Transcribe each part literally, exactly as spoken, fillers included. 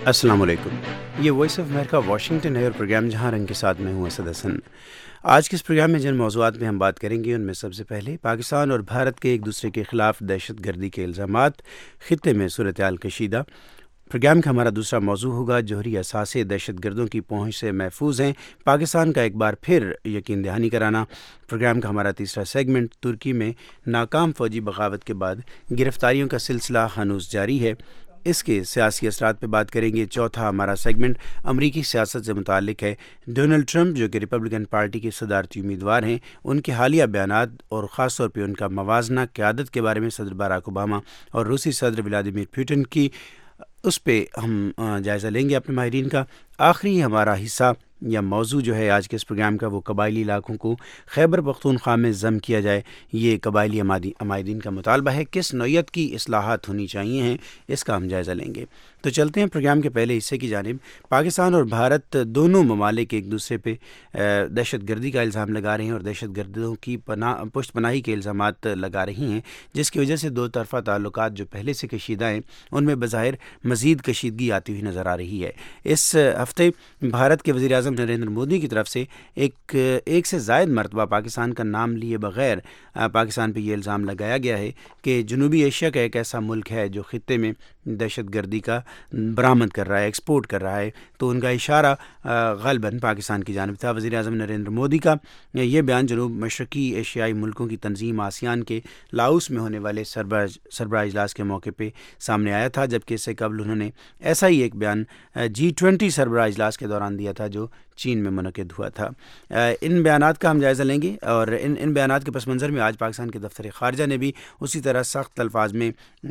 السلام علیکم، یہ وائس آف امریکہ واشنگٹن ہے اور پروگرام جہاں رنگ کے ساتھ میں ہوں اسد حسن۔ آج کے اس پروگرام میں جن موضوعات میں ہم بات کریں گے ان میں سب سے پہلے پاکستان اور بھارت کے ایک دوسرے کے خلاف دہشت گردی کے الزامات، خطے میں صورتحال کشیدہ۔ پروگرام کا ہمارا دوسرا موضوع ہوگا جوہری اثاثے دہشت گردوں کی پہنچ سے محفوظ ہیں، پاکستان کا ایک بار پھر یقین دہانی کرانا۔ پروگرام کا ہمارا تیسرا سیگمنٹ ترکی میں ناکام فوجی بغاوت کے بعد گرفتاریوں کا سلسلہ ہنوز جاری ہے، اس کے سیاسی اثرات پہ بات کریں گے۔ چوتھا ہمارا سیگمنٹ امریکی سیاست سے متعلق ہے۔ ڈونلڈ ٹرمپ جو کہ ریپبلکن پارٹی کے صدارتی امیدوار ہیں، ان کے حالیہ بیانات اور خاص طور پہ ان کا موازنہ قیادت کے بارے میں صدر باراک اوباما اور روسی صدر ولادیمیر پوٹن کی، اس پہ ہم جائزہ لیں گے اپنے ماہرین کا۔ آخری ہمارا حصہ یا موضوع جو ہے آج کے اس پروگرام کا وہ قبائلی علاقوں کو خیبر پختونخوا میں ضم کیا جائے، یہ قبائلی عمائدین کا مطالبہ ہے، کس نوعیت کی اصلاحات ہونی چاہیے ہیں، اس کا ہم جائزہ لیں گے۔ تو چلتے ہیں پروگرام کے پہلے حصے کی جانب۔ پاکستان اور بھارت دونوں ممالک ایک دوسرے پہ دہشت گردی کا الزام لگا رہے ہیں اور دہشت گردوں کی پناہ پشت پناہی کے الزامات لگا رہی ہیں، جس کی وجہ سے دو طرفہ تعلقات جو پہلے سے کشیدہ ہیں ان میں بظاہر مزید کشیدگی آتی ہوئی نظر آ رہی ہے۔ اس ہفتے بھارت کے وزیر اعظم نریندر مودی کی طرف سے ایک ایک سے زائد مرتبہ پاکستان کا نام لیے بغیر پاکستان پہ یہ الزام لگایا گیا ہے کہ جنوبی ایشیا کا ایک ایسا ملک ہے جو خطے میں دہشت گردی کا برآمد کر رہا ہے، ایکسپورٹ کر رہا ہے، تو ان کا اشارہ غالباً پاکستان کی جانب تھا۔ وزیر اعظم نریندر مودی کا یہ بیان جنوب مشرقی ایشیائی ملکوں کی تنظیم آسیان کے لاؤس میں ہونے والے سربراہ اجلاس کے موقع پہ سامنے آیا تھا، جبکہ اس سے قبل انہوں نے ایسا ہی ایک بیان جی ٹوینٹی سربراہ اجلاس کے دوران دیا تھا جو چین میں منعقد ہوا تھا۔ ان بیانات کا ہم جائزہ لیں گے اور ان ان بیانات کے پس منظر میں آج پاکستان کے دفتر خارجہ نے بھی اسی طرح سخت الفاظ میں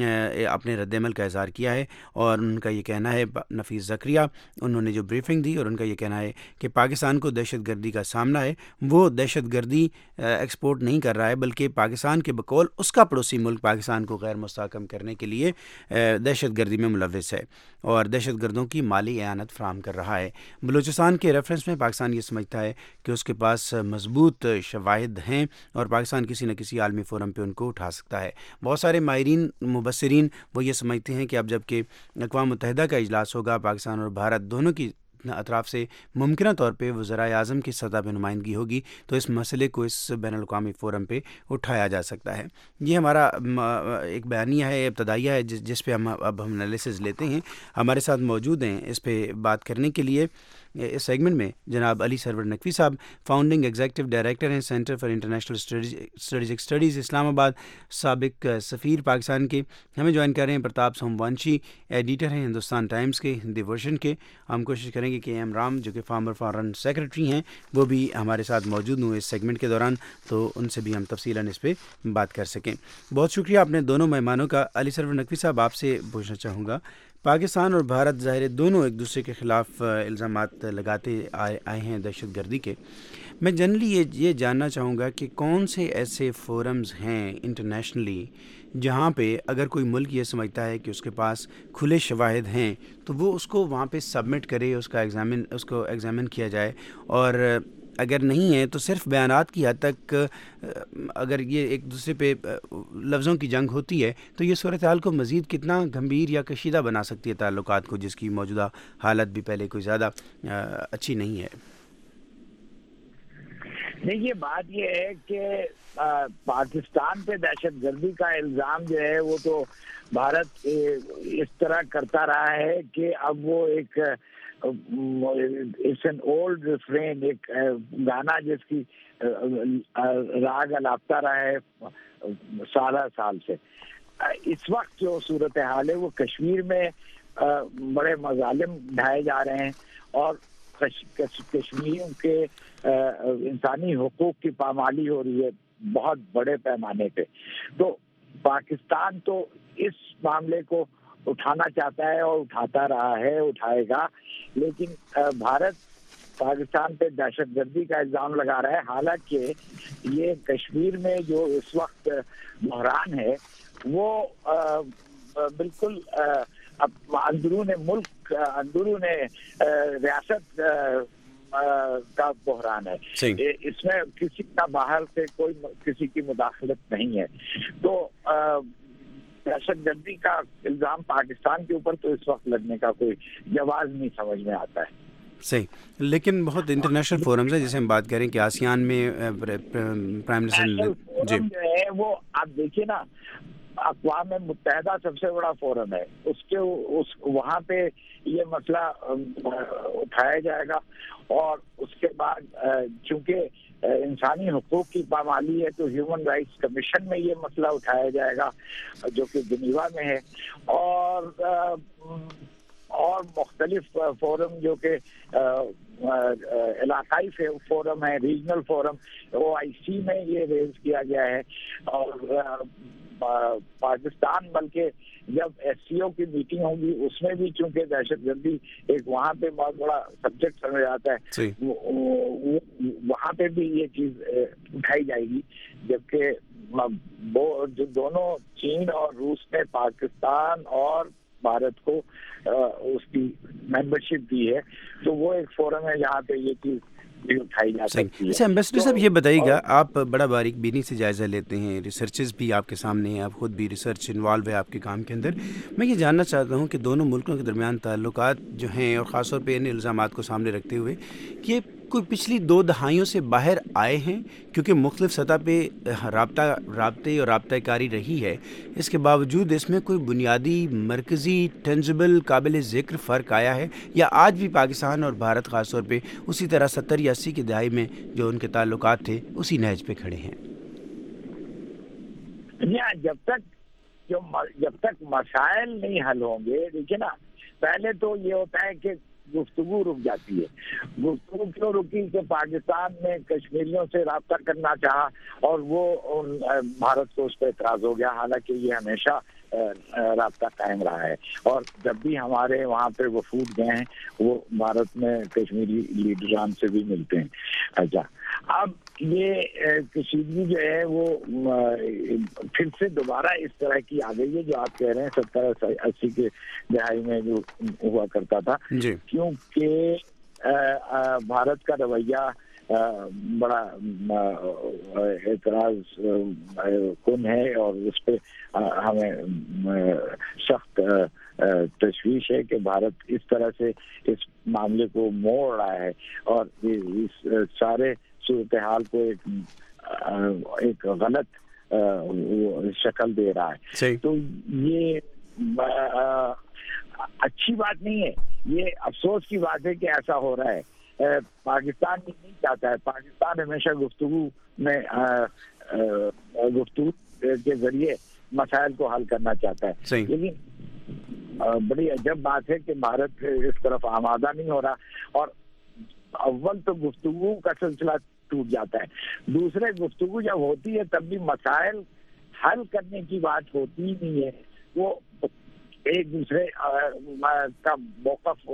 اپنے رد عمل کا اظہار کیا ہے، اور ان کا یہ کہنا ہے، نفیس زکریا انہوں نے جو بریفنگ دی اور ان کا یہ کہنا ہے کہ پاکستان کو دہشت گردی کا سامنا ہے، وہ دہشت گردی ایکسپورٹ نہیں کر رہا ہے، بلکہ پاکستان کے بقول اس کا پڑوسی ملک پاکستان کو غیر مستحکم کرنے کے لیے دہشت گردی میں ملوث ہے اور دہشت گردوں کی مالی اعانت فراہم کر رہا ہے۔ بلوچستان کے ریفرنس میں پاکستان یہ سمجھتا ہے کہ اس کے پاس مضبوط شواہد ہیں اور پاکستان کسی نہ کسی عالمی فورم پہ ان کو اٹھا سکتا ہے۔ بہت سارے ماہرین مبصرین وہ یہ سمجھتے ہیں کہ اب جب کہ اقوام متحدہ کا اجلاس ہوگا، پاکستان اور بھارت دونوں کی اطراف سے ممکنہ طور پہ وزرائے اعظم کی سطح پہ نمائندگی ہوگی، تو اس مسئلے کو اس بین الاقوامی فورم پہ اٹھایا جا سکتا ہے۔ یہ ہمارا ایک بیانیہ ہے، ابتدائیہ ہے، جس جس پہ ہم اب ہم انالیسز لیتے ہیں۔ ہمارے ساتھ موجود ہیں اس پہ بات کرنے کے لیے اس سیگمنٹ میں جناب علی سرور نقوی صاحب، فاؤنڈنگ ایگزیکٹو ڈائریکٹر ہیں centre for international strategic studies Islamabad, سابق سفیر پاکستان کے۔ ہمیں جوائن کر رہے ہیں پرتاپ سوموانشی، ایڈیٹر ہیں ہندوستان ٹائمز کے ہندی ورژن کے۔ ہم کوشش کریں گے کہ ایم رام جو کہ فارمر فارن سیکرٹری ہیں وہ بھی ہمارے ساتھ موجود ہوں اس سیگمنٹ کے دوران، تو ان سے بھی ہم تفصیلاً اس پہ بات کر سکیں۔ بہت شکریہ اپنے دونوں مہمانوں کا۔ علی سرور نقوی صاحب، آپ سے پوچھنا چاہوں گا، پاکستان اور بھارت ظاہر دونوں ایک دوسرے کے خلاف الزامات لگاتے آئے آئے ہیں دہشت گردی کے۔ میں جنرلی یہ یہ جاننا چاہوں گا کہ کون سے ایسے فورمز ہیں انٹرنیشنلی جہاں پہ اگر کوئی ملک یہ سمجھتا ہے کہ اس کے پاس کھلے شواہد ہیں تو وہ اس کو وہاں پہ سبمٹ کرے، اس کا ایگزامن اس کو ایگزامن کیا جائے، اور اگر نہیں ہے تو صرف بیانات کی حد تک اگر یہ ایک دوسرے پہ لفظوں کی جنگ ہوتی ہے تو یہ صورتحال کو مزید کتنا گمبھیر یا کشیدہ بنا سکتی ہے تعلقات کو، جس کی موجودہ حالت بھی پہلے کوئی زیادہ اچھی نہیں ہے۔ دیکھیے، بات یہ ہے کہ پاکستان پہ دہشت گردی کا الزام جو ہے وہ تو بھارت اس طرح کرتا رہا ہے کہ اب وہ ایک اٹس این اولڈ ریفرین، ایک گانا جس کی راگ الاپتا رہا ہے سالہ سال سے۔ اس وقت جو صورتحال ہے وہ کشمیر میں بڑے مظالم ڈھائے جا رہے ہیں اور کشمیریوں کے انسانی حقوق کی پامالی ہو رہی ہے بہت بڑے پیمانے پہ۔ تو پاکستان تو اس معاملے کو اٹھانا چاہتا ہے اور اٹھاتا رہا ہے، اٹھائے گا، لیکن بھارت پاکستان پہ دہشت گردی کا الزام لگا رہا ہے، حالانکہ یہ کشمیر میں جو اس وقت بحران ہے وہ بالکل اندرون ملک، اندرون ریاست کا بحران ہے۔ اس میں کسی کا باہر سے کوئی کسی کی مداخلت نہیں ہے۔ تو دہشت گردی کا الزام پاکستان کے اوپر تو اس وقت لگنے کا کوئی جواز نہیں سمجھ میں آتا ہے. صحیح, لیکن بہت انٹرنیشنل فورمز ہیں جیسے ہم بات کریں کہ آسیان میں پرائم منسٹر جی جو ہے وہ آپ دیکھیے نا, اقوام متحدہ سب سے بڑا فورم ہے, اس کے اس وہاں پہ یہ مسئلہ اٹھایا جائے گا, اور اس کے بعد چونکہ انسانی حقوق کی پامالی ہے تو ہیومن رائٹس کمیشن میں یہ مسئلہ اٹھایا جائے گا جو کہ جنیوا میں ہے, اور اور مختلف فورم جو کہ علاقائی فورم ہے, ریجنل فورم او آئی سی میں یہ ریز کیا گیا ہے. اور پاکستان بلکہ جب ایس سی او کی میٹنگ ہوگی اس میں بھی چونکہ دہشت گردی ایک وہاں پہ بہت بڑا سبجیکٹ سمجھ آتا ہے, وہاں پہ بھی یہ چیز اٹھائی جائے گی. جبکہ جو دونوں چین اور روس نے پاکستان اور بھارت کو اس کی ممبرشپ دی ہے, تو وہ ایک فورم ہے جہاں پہ یہ چیز اٹھائی جا سکتی ہے. اچھا ایمبیسڈر صاحب یہ بتائیے گا, آپ بڑا باریک بینی سے جائزہ لیتے ہیں, ریسرچز بھی آپ کے سامنے ہیں, آپ خود بھی ریسرچ انوالو ہے آپ کے کام کے اندر. میں یہ جاننا چاہتا ہوں کہ دونوں ملکوں کے درمیان تعلقات جو ہیں, اور خاص طور پہ ان الزامات کو سامنے رکھتے ہوئے کہ کوئی پچھلی دو دہائیوں سے باہر آئے ہیں, کیونکہ مختلف سطح پہ رابطہ رابطے اور رابطہ کاری رہی ہے, اس کے باوجود اس میں کوئی بنیادی مرکزی ٹینجبل قابل ذکر فرق آیا ہے, یا آج بھی پاکستان اور بھارت خاص طور پہ اسی طرح ستر یا اسی کی دہائی میں جو ان کے تعلقات تھے اسی نہج پہ کھڑے ہیں؟ جب تک جو جب تک مسائل نہیں حل ہوں گے, دیکھیے نا, پہلے تو یہ ہوتا ہے کہ گفتگو رک جاتی ہے. گفتگو کیوں رکی کہ پاکستان نے کشمیریوں سے رابطہ کرنا چاہا اور وہ بھارت کو اس پہ اعتراض ہو گیا, حالانکہ یہ ہمیشہ رابطہ قائم رہا ہے. اور جب بھی ہمارے وہاں پہ وفود گئے ہیں وہ بھارت میں کشمیری لیڈران سے بھی ملتے ہیں. اچھا, اب یہ کشیدگی جو ہے وہ پھر سے دوبارہ اس طرح کی آ گئی ہے جو آپ کہہ رہے ہیں ستر اسی کے دہائی میں جو ہوا کرتا تھا, کیونکہ بھارت کا رویہ بڑا اعتراض کن ہے اور اس پہ ہمیں سخت تشویش ہے کہ بھارت اس طرح سے اس معاملے کو موڑ رہا ہے اور اس سارے صورتحال کو ایک ایک غلط شکل دے رہا ہے. تو یہ اچھی بات نہیں ہے, یہ افسوس کی بات ہے کہ ایسا ہو رہا ہے. پاکستان نہیں چاہتا ہے, پاکستان ہمیشہ گفتگو میں گفتگو کے ذریعے مسائل کو حل کرنا چاہتا ہے. لیکن بڑی عجب بات ہے کہ بھارت اس طرف آمادہ نہیں ہو رہا, اور اول تو گفتگو کا سلسلہ ٹوٹ جاتا ہے, دوسرے گفتگو جب ہوتی ہے تب بھی مسائل حل کرنے کی بات ہوتی ہی نہیں ہے. وہ ایک دوسرے کا موقف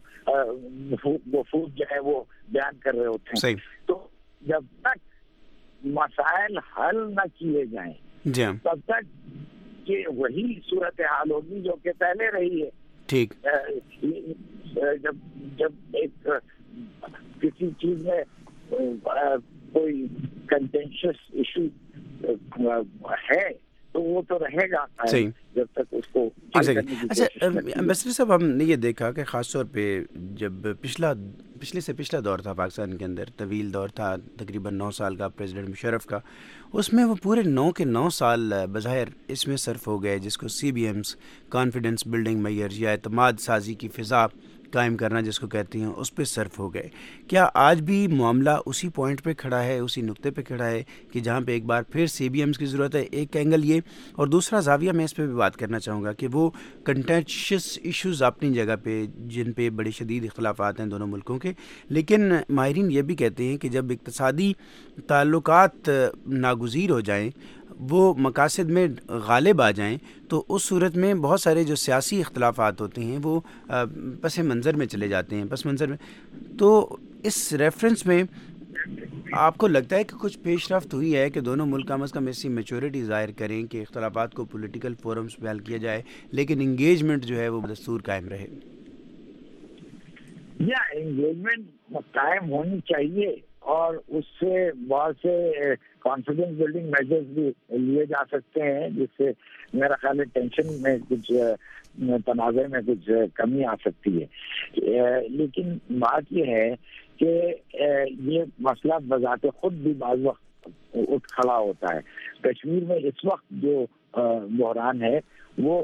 وفود جو ہے وہ بیان کر رہے ہوتے ہیں. تو جب تک مسائل حل نہ کیے جائیں تب تک کہ وہی صورتحال ہوگی جو کہ پہلے رہی ہے. ٹھیک, جب جب ایک کسی چیز میں کوئی کنٹینشس ایشو ہے تو وہ تو رہے گا جب تک اس کو. اچھا ایمبیسڈر صاحب, ہم نے یہ دیکھا کہ خاص طور پہ جب پچھلا پچھلے سے پچھلا دور تھا پاکستان کے اندر, طویل دور تھا تقریباً نو سال کا پریزیڈنٹ مشرف کا, اس میں وہ پورے نو کے نو سال بظاہر اس میں صرف ہو گئے جس کو C B Ms confidence building measure یا اعتماد سازی کی فضا قائم کرنا جس کو کہتے ہیں, اس پہ صرف ہو گئے. کیا آج بھی معاملہ اسی پوائنٹ پہ کھڑا ہے, اسی نقطے پہ کھڑا ہے کہ جہاں پہ ایک بار پھر سی بی ایمز کی ضرورت ہے؟ ایک اینگل یہ, اور دوسرا زاویہ میں اس پہ بھی بات کرنا چاہوں گا کہ وہ کنٹینشس ایشوز اپنی جگہ پہ جن پہ بڑے شدید اختلافات ہیں دونوں ملکوں کے, لیکن ماہرین یہ بھی کہتے ہیں کہ جب اقتصادی تعلقات ناگزیر ہو جائیں, وہ مقاصد میں غالب آ جائیں, تو اس صورت میں بہت سارے جو سیاسی اختلافات ہوتے ہیں وہ پس منظر میں چلے جاتے ہیں, پس منظر میں. تو اس ریفرنس میں آپ کو لگتا ہے کہ کچھ پیش رفت ہوئی ہے کہ دونوں ملک کم از کم ایسی میچورٹی ظاہر کریں کہ اختلافات کو پولیٹیکل فورمز پہ حل کیا جائے لیکن انگیجمنٹ جو ہے وہ دستور قائم رہے؟ یا انگیجمنٹ قائم ہونی چاہیے, اور اس سے بہت سے کانفیڈنس بلڈنگ میجرز بھی لیے جا سکتے ہیں، جس سے میرا خیال ہے ٹینشن میں کچھ تنازع میں کچھ کمی آ سکتی ہے. لیکن بات یہ ہے کہ یہ مسئلہ بذات خود بھی بعض وقت اٹھ کھڑا ہوتا ہے. کشمیر میں اس وقت جو بحران ہے وہ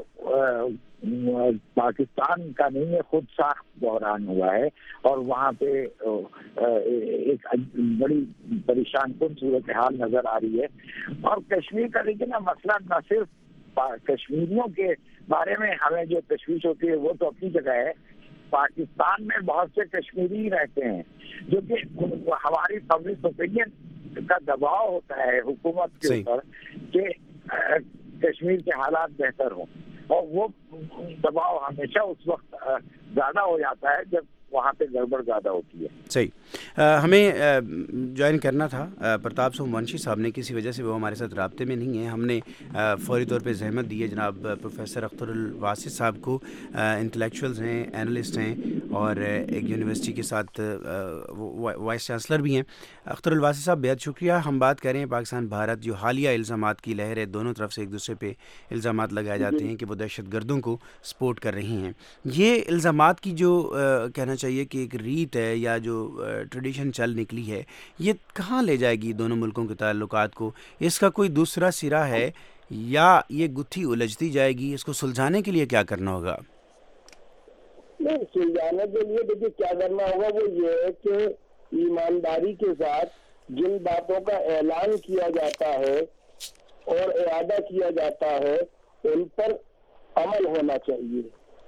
پاکستان کا نہیں ہے، خود ساخت بحران ہوا ہے، اور وہاں پہ ایک بڑی پریشان کن صورتحال نظر آ رہی ہے. اور کشمیر کا لیکن مسئلہ نہ صرف کشمیریوں کے بارے میں ہمیں جو تشویش ہوتی ہے وہ تو اپنی جگہ ہے، پاکستان میں بہت سے کشمیری رہتے ہیں جو کہ ہماری پبلک اوپینین کا دباؤ ہوتا ہے حکومت کے اوپر کہ کشمیر کے حالات بہتر ہوں، اور وہ دباؤ ہمیشہ اس وقت زیادہ ہو جاتا ہے جب وہاں پہ گڑبڑ زیادہ ہوتی ہے. صحیح. ہمیں جوائن کرنا تھا پرتاپ سومونشی صاحب نے، کسی وجہ سے وہ ہمارے ساتھ رابطے میں نہیں ہیں. ہم نے فوری طور پہ زحمت دی ہے جناب پروفیسر اختر الواسط صاحب کو. انٹلیکچوئلز ہیں، اینالسٹ ہیں، اور ایک یونیورسٹی کے ساتھ وائس چانسلر بھی ہیں. اختر الواسط صاحب بہت شکریہ. ہم بات کریں پاکستان بھارت جو حالیہ الزامات کی لہر ہے، دونوں طرف سے ایک دوسرے پہ الزامات لگائے جاتے ہیں کہ وہ دہشت گردوں کو سپورٹ کر رہی ہیں. یہ الزامات کی جو کہنا چاہیے کہ ایک ریت ہے یا جو ٹریڈیشن چل نکلی ہے، یہ کہاں لے جائے گی دونوں ملکوں کے تعلقات کو؟ اس کا کوئی دوسرا سرا ہے یا یہ گتھی الجھتی جائے گی؟ اس کو سلجھانے کے لیے کیا کرنا ہوگا؟ نہیں، سلجھانے کے لیے دیکھیے کیا کرنا ہوگا وہ یہ ہے کہ ایمانداری کے ساتھ جن باتوں کا اعلان کیا جاتا ہے اور اعادہ کیا جاتا ہے ان پر عمل ہونا چاہیے.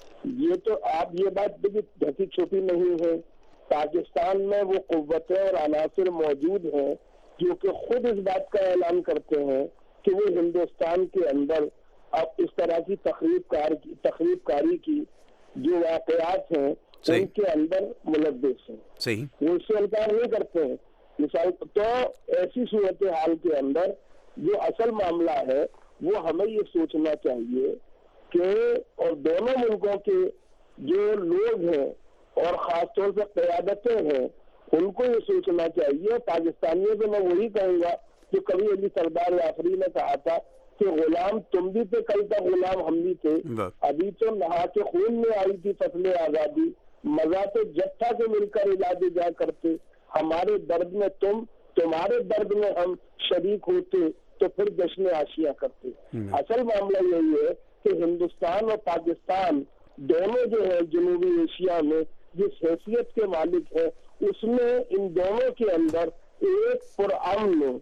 یہ تو آپ یہ بات دیکھیے ڈھکی چھپی نہیں ہے. پاکستان میں وہ قوتیں اور عناصر موجود ہیں جو کہ خود اس بات کا اعلان کرتے ہیں کہ وہ ہندوستان کے اندر اب اس طرح کی تخریب کار کی تخریب کاری کی جو واقعات ہیں ان کے اندر ملوث ہیں. صحیح. وہ اس سے انکار نہیں کرتے ہیں. مثال تو ایسی صورتحال کے اندر جو اصل معاملہ ہے وہ ہمیں یہ سوچنا چاہیے کہ اور دونوں ملکوں کے جو لوگ ہیں اور خاص طور سے قیادتیں ہیں ان کو یہ سوچنا چاہیے. پاکستانیوں سے میں وہی کہوں گا جو کبھی علی سردار جعفری نے کہا تھا کہ غلام تم بھی تھے، کل کا غلام ہم بھی تھے، ابھی تو نہا کے خون میں آئی تھی فصل آزادی، مزہ تو جب تھا کہ مل کر علاج جا کرتے، ہمارے درد میں تم، تمہارے درد میں ہم شریک ہوتے تو پھر جشن عاشیاں کرتے. اصل معاملہ یہی ہے کہ ہندوستان اور پاکستان دونوں جو ہے جنوبی ایشیا میں جس حیثیت کے مالک ہیں اس میں ان دونوں کے اندر ایک پرامن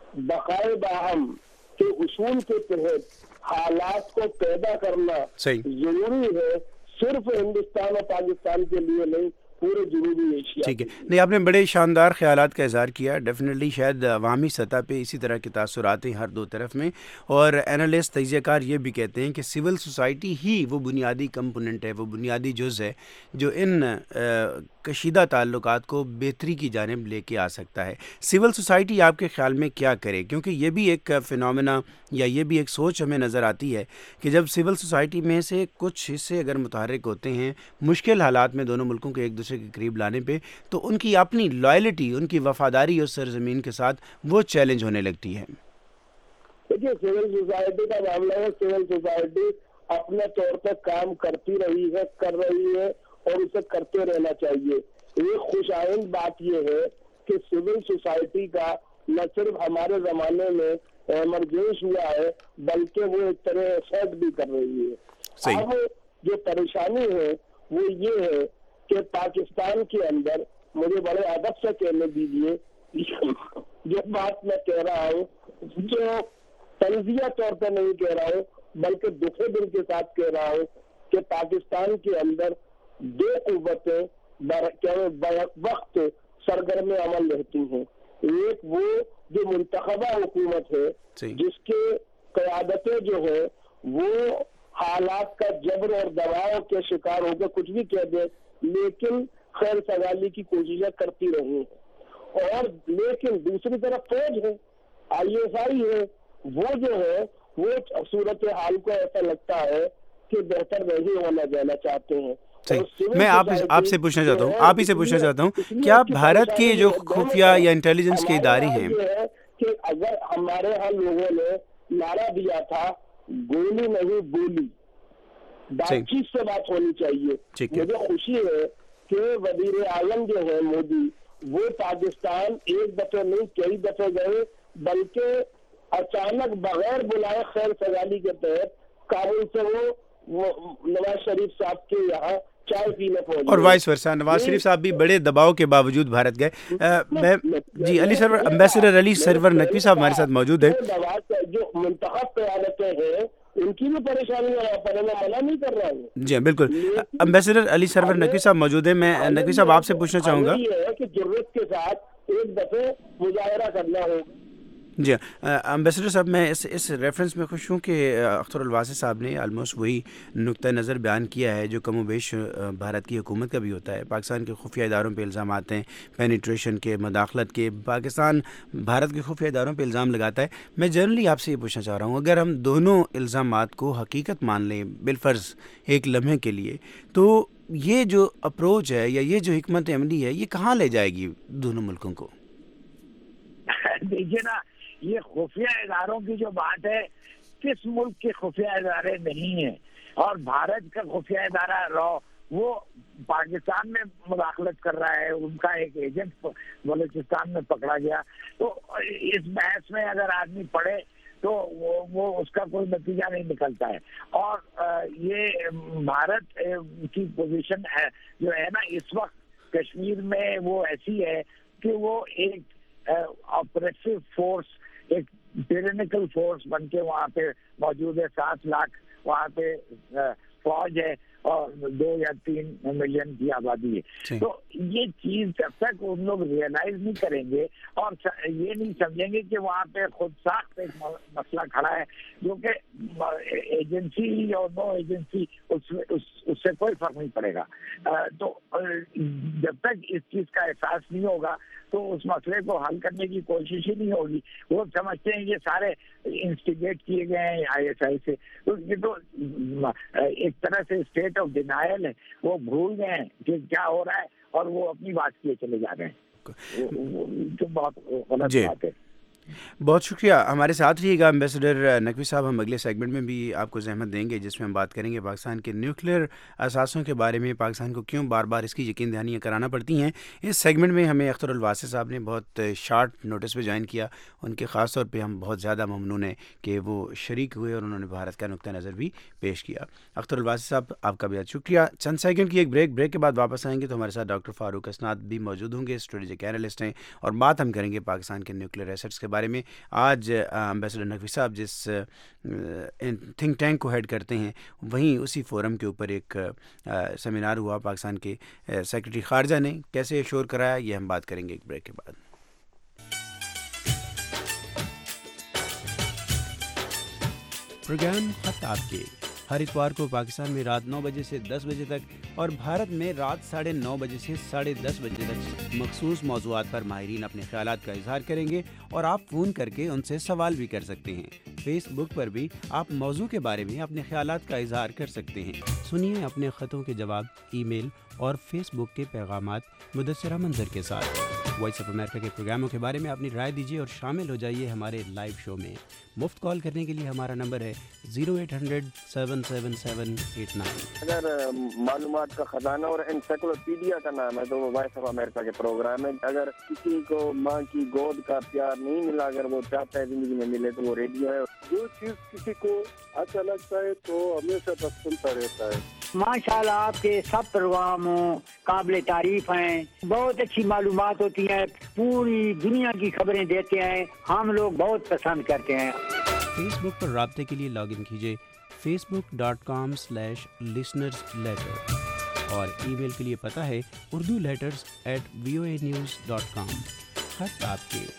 بقائے باہم کے اصول کے تحت حالات کو پیدا کرنا ضروری ہے، صرف ہندوستان اور پاکستان کے لیے نہیں، پورے جنوبی ایشیا. ٹھیک ہے. نہیں، آپ نے بڑے شاندار خیالات کا اظہار کیا. ڈیفینیٹلی شاید عوامی سطح پہ اسی طرح کے تاثرات ہیں ہر دو طرف میں، اور اینالسٹ تجزیہ کار یہ بھی کہتے ہیں کہ سول سوسائٹی ہی وہ بنیادی کمپوننٹ ہے، وہ بنیادی جز ہے جو ان کشیدہ تعلقات کو بہتری کی جانب لے کے آ سکتا ہے. سول سوسائٹی آپ کے خیال میں کیا کرے؟ کیونکہ یہ بھی ایک فینومینا یا یہ بھی ایک سوچ ہمیں نظر آتی ہے کہ جب سول سوسائٹی میں سے کچھ حصے اگر متحرک ہوتے ہیں مشکل حالات میں دونوں ملکوں کے ایک دوسرے کے قریب لانے پہ، تو ان کی اپنی لائلٹی، ان کی وفاداری اس سرزمین کے ساتھ وہ چیلنج ہونے لگتی ہے. دیکھیے سول سوسائٹی کا معاملہ ہے، سول سوسائٹی اپنے طور پر کام کرتی رہی ہے، کر رہی ہے اور اسے کرتے رہنا چاہیے. ایک خوش آئند بات یہ ہے کہ سول سوسائٹی کا نہ صرف ہمارے زمانے میں ایمرجنس ہوا ہے بلکہ وہ ایک طرح افیکٹ بھی کر رہی ہے. اب جو پریشانی ہے وہ یہ ہے کہ پاکستان کے اندر، مجھے بڑے ادب سے کہنے دیجیے، جو بات میں کہہ رہا ہوں جو تنزیہ طور پر نہیں کہہ رہا ہوں بلکہ دکھے دل کے ساتھ کہہ رہا ہوں کہ پاکستان کے اندر دو قوتیں وقت سرگرم عمل رہتی ہیں. ایک وہ جو منتخبہ حکومت ہے جس کے قیادتیں جو ہے وہ حالات کا جبر اور دباؤ کے شکار ہو کے کچھ بھی کہہ دے لیکن خیر سگالی کی کوششیں کرتی رہی ہیں. اور لیکن دوسری طرف فوج ہے، آئی ایس آئی ہے، وہ جو ہے وہ صورت حال کو ایسا لگتا ہے کہ بہتر نہیں ہونا دینا چاہتے ہیں میں آپ آپ سے پوچھنا چاہتا ہوں آپ ہی سے پوچھنا چاہتا ہوں کیا بھارت کے جو خفیہ یا انٹیلیجنس کے ادارے ہیں کہ اگر ہمارے ہاں لوگوں نے نعرہ دیا تھا گولی نہیں بولی، بات چیت سے بات ہونی چاہیے، مجھے خوشی ہے کہ وزیر اعظم جو ہے مودی وہ پاکستان ایک دفعہ نہیں کئی دفعہ گئے، بلکہ اچانک بغیر بلائے خیر سگالی کے تحت کابل سے وہ نواز شریف صاحب کے یہاں چائے پینے پہنچے، اور وائس ورسا نواز شریف صاحب بھی بڑے دباؤ کے باوجود بھارت گئے۔ جی علی سرور امبیسڈر علی سرور نقوی صاحب ہمارے ساتھ موجود ہیں۔ جو منتخب قیادتیں ہیں ان کی بھی پریشانی ہے، میں منع نہیں کر رہا ہوں۔ جی بالکل، امبیسڈر علی سرور نقوی صاحب موجود ہیں۔ میں نقوی صاحب آپ سے پوچھنا چاہوں گا یہ ہے کہ ضرورت کے ساتھ ایک دفعہ مظاہرہ کرنا ہو۔ جی امبیسڈر صاحب، میں اس اس ریفرنس میں خوش ہوں کہ اختر الواسع صاحب نے آلموسٹ وہی نقطہ نظر بیان کیا ہے جو کم و بیش بھارت کی حکومت کا بھی ہوتا ہے۔ پاکستان کے خفیہ اداروں پہ الزامات ہیں، پینیٹریشن کے، مداخلت کے، پاکستان بھارت کے خفیہ اداروں پہ الزام لگاتا ہے۔ میں جنرلی آپ سے یہ پوچھنا چاہ رہا ہوں، اگر ہم دونوں الزامات کو حقیقت مان لیں بالفرض ایک لمحے کے لیے، تو یہ جو اپروچ ہے یا یہ جو حکمت عملی ہے یہ کہاں لے جائے گی دونوں ملکوں کو؟ دیکھیے نا، یہ خفیہ اداروں کی جو بات ہے، کس ملک کے خفیہ ادارے نہیں ہیں، اور بھارت کا خفیہ ادارہ رو وہ پاکستان میں مداخلت کر رہا ہے، ان کا ایک ایجنٹ بلوچستان میں پکڑا گیا۔ تو اس بحث میں اگر آدمی پڑھے تو وہ اس کا کوئی نتیجہ نہیں نکلتا ہے۔ اور یہ بھارت کی پوزیشن ہے جو ہے نا اس وقت کشمیر میں، وہ ایسی ہے کہ وہ ایک آپریٹو فورس، ایک ٹیرینیکل فورس بن کے وہاں پہ موجود ہے۔ سات لاکھ وہاں پہ فوج ہے اور دو یا تین ملین کی آبادی ہے۔ تو یہ چیز جب تک ان لوگ ریئلائز نہیں کریں گے اور یہ نہیں سمجھیں گے کہ وہاں پہ خود ساخت ایک مسئلہ کھڑا ہے جو کہ ایجنسی اور نو ایجنسی، اس اس سے کوئی فرق نہیں پڑے گا۔ تو جب تک اس چیز کا احساس نہیں ہوگا تو اس مسئلے کو حل کرنے کی کوشش ہی نہیں ہوگی۔ وہ سمجھتے ہیں یہ سارے انسٹیگیٹ کیے گئے ہیں آئی ایس آئی سے، تو یہ تو ایک طرح سے اسٹیٹ آف ڈینائل ہے، وہ بھول گئے ہیں کہ کیا ہو رہا ہے اور وہ اپنی بات کیے چلے جا رہے ہیں، تو بہت غلط بات ہے۔ بہت شکریہ، ہمارے ساتھ رہیے گا امبیسڈر نقوی صاحب۔ ہم اگلے سیگمنٹ میں بھی آپ کو زحمت دیں گے جس میں ہم بات کریں گے پاکستان کے نیوکلیئر اثاثوں کے بارے میں، پاکستان کو کیوں بار بار اس کی یقین دہانیاں کرانا پڑتی ہیں۔ اس سیگمنٹ میں ہمیں اختر الواسع صاحب نے بہت شارٹ نوٹس پہ جوائن کیا، ان کے خاص طور پہ ہم بہت زیادہ ممنون ہیں کہ وہ شریک ہوئے اور انہوں نے بھارت کا نقطہ نظر بھی پیش کیا۔ اختر الواسع صاحب آپ کا بہت شکریہ۔ چند سیکنڈ کی ایک بریک بریک کے بعد واپس آئیں گے تو ہمارے ساتھ ڈاکٹر فاروق اسناد بھی موجود ہوں گے، اسٹریٹجک اینالسٹ ہیں، اور بات ہم کریں گے پاکستان کے نیوکلیئر ایسٹس کے بارے میں۔ آج آج امبیسڈر نقوی صاحب جس تھنک ٹینک کو ہیڈ کرتے ہیں، وہیں اسی فورم کے اوپر ایک سیمینار ہوا پاکستان کے سیکرٹری خارجہ نے کیسے شور کرایا، یہ ہم بات کریں گے ایک بریک کے بعد۔ پروگرام خط آپ کے ہر اتوار کو پاکستان میں رات نو بجے سے دس بجے تک اور بھارت میں رات ساڑھے نو بجے سے ساڑھے دس بجے تک مخصوص موضوعات پر ماہرین اپنے خیالات کا اظہار کریں گے اور آپ فون کر کے ان سے سوال بھی کر سکتے ہیں۔ فیس بک پر بھی آپ موضوع کے بارے میں اپنے خیالات کا اظہار کر سکتے ہیں۔ سنیے اپنے خطوں کے جواب ای میل اور فیس بک کے پیغامات مدثرہ منظر کے ساتھ۔ وائس آف امریکہ کے پروگراموں کے بارے میں اپنی رائے دیجیے اور شامل ہو جائیے ہمارے لائیو شو میں۔ مفت کال کرنے کے لیے ہمارا نمبر ہے zero eight hundred seven seven seven eight nine. اگر معلومات کا خزانہ اور انسائکلوپیڈیا کا نام ہے تو وہ وائس آف امریکہ کے پروگرام ہے۔ اگر کسی کو ماں کی گود کا پیار نہیں ملا، اگر وہ چاہتا ہے زندگی میں ملے، تو وہ ریڈیو ہے۔ جو چیز کسی کو اچھا لگتا ہے تو ہمیشہ بس سنتا رہتا ہے۔ ماشاء اللہ آپ کے سب پروگرام قابل تعریف ہیں، بہت اچھی معلومات ہوتی ہیں، پوری دنیا کی خبریں دیتے ہیں، ہم لوگ بہت پسند کرتے ہیں۔ فیس بک پر رابطے کے لیے لاگ ان کیجیے Facebook dot com slash listeners letter اور ای میل کے لیے پتہ ہے Urdu letters at V O A news dot com. خط آپ کے۔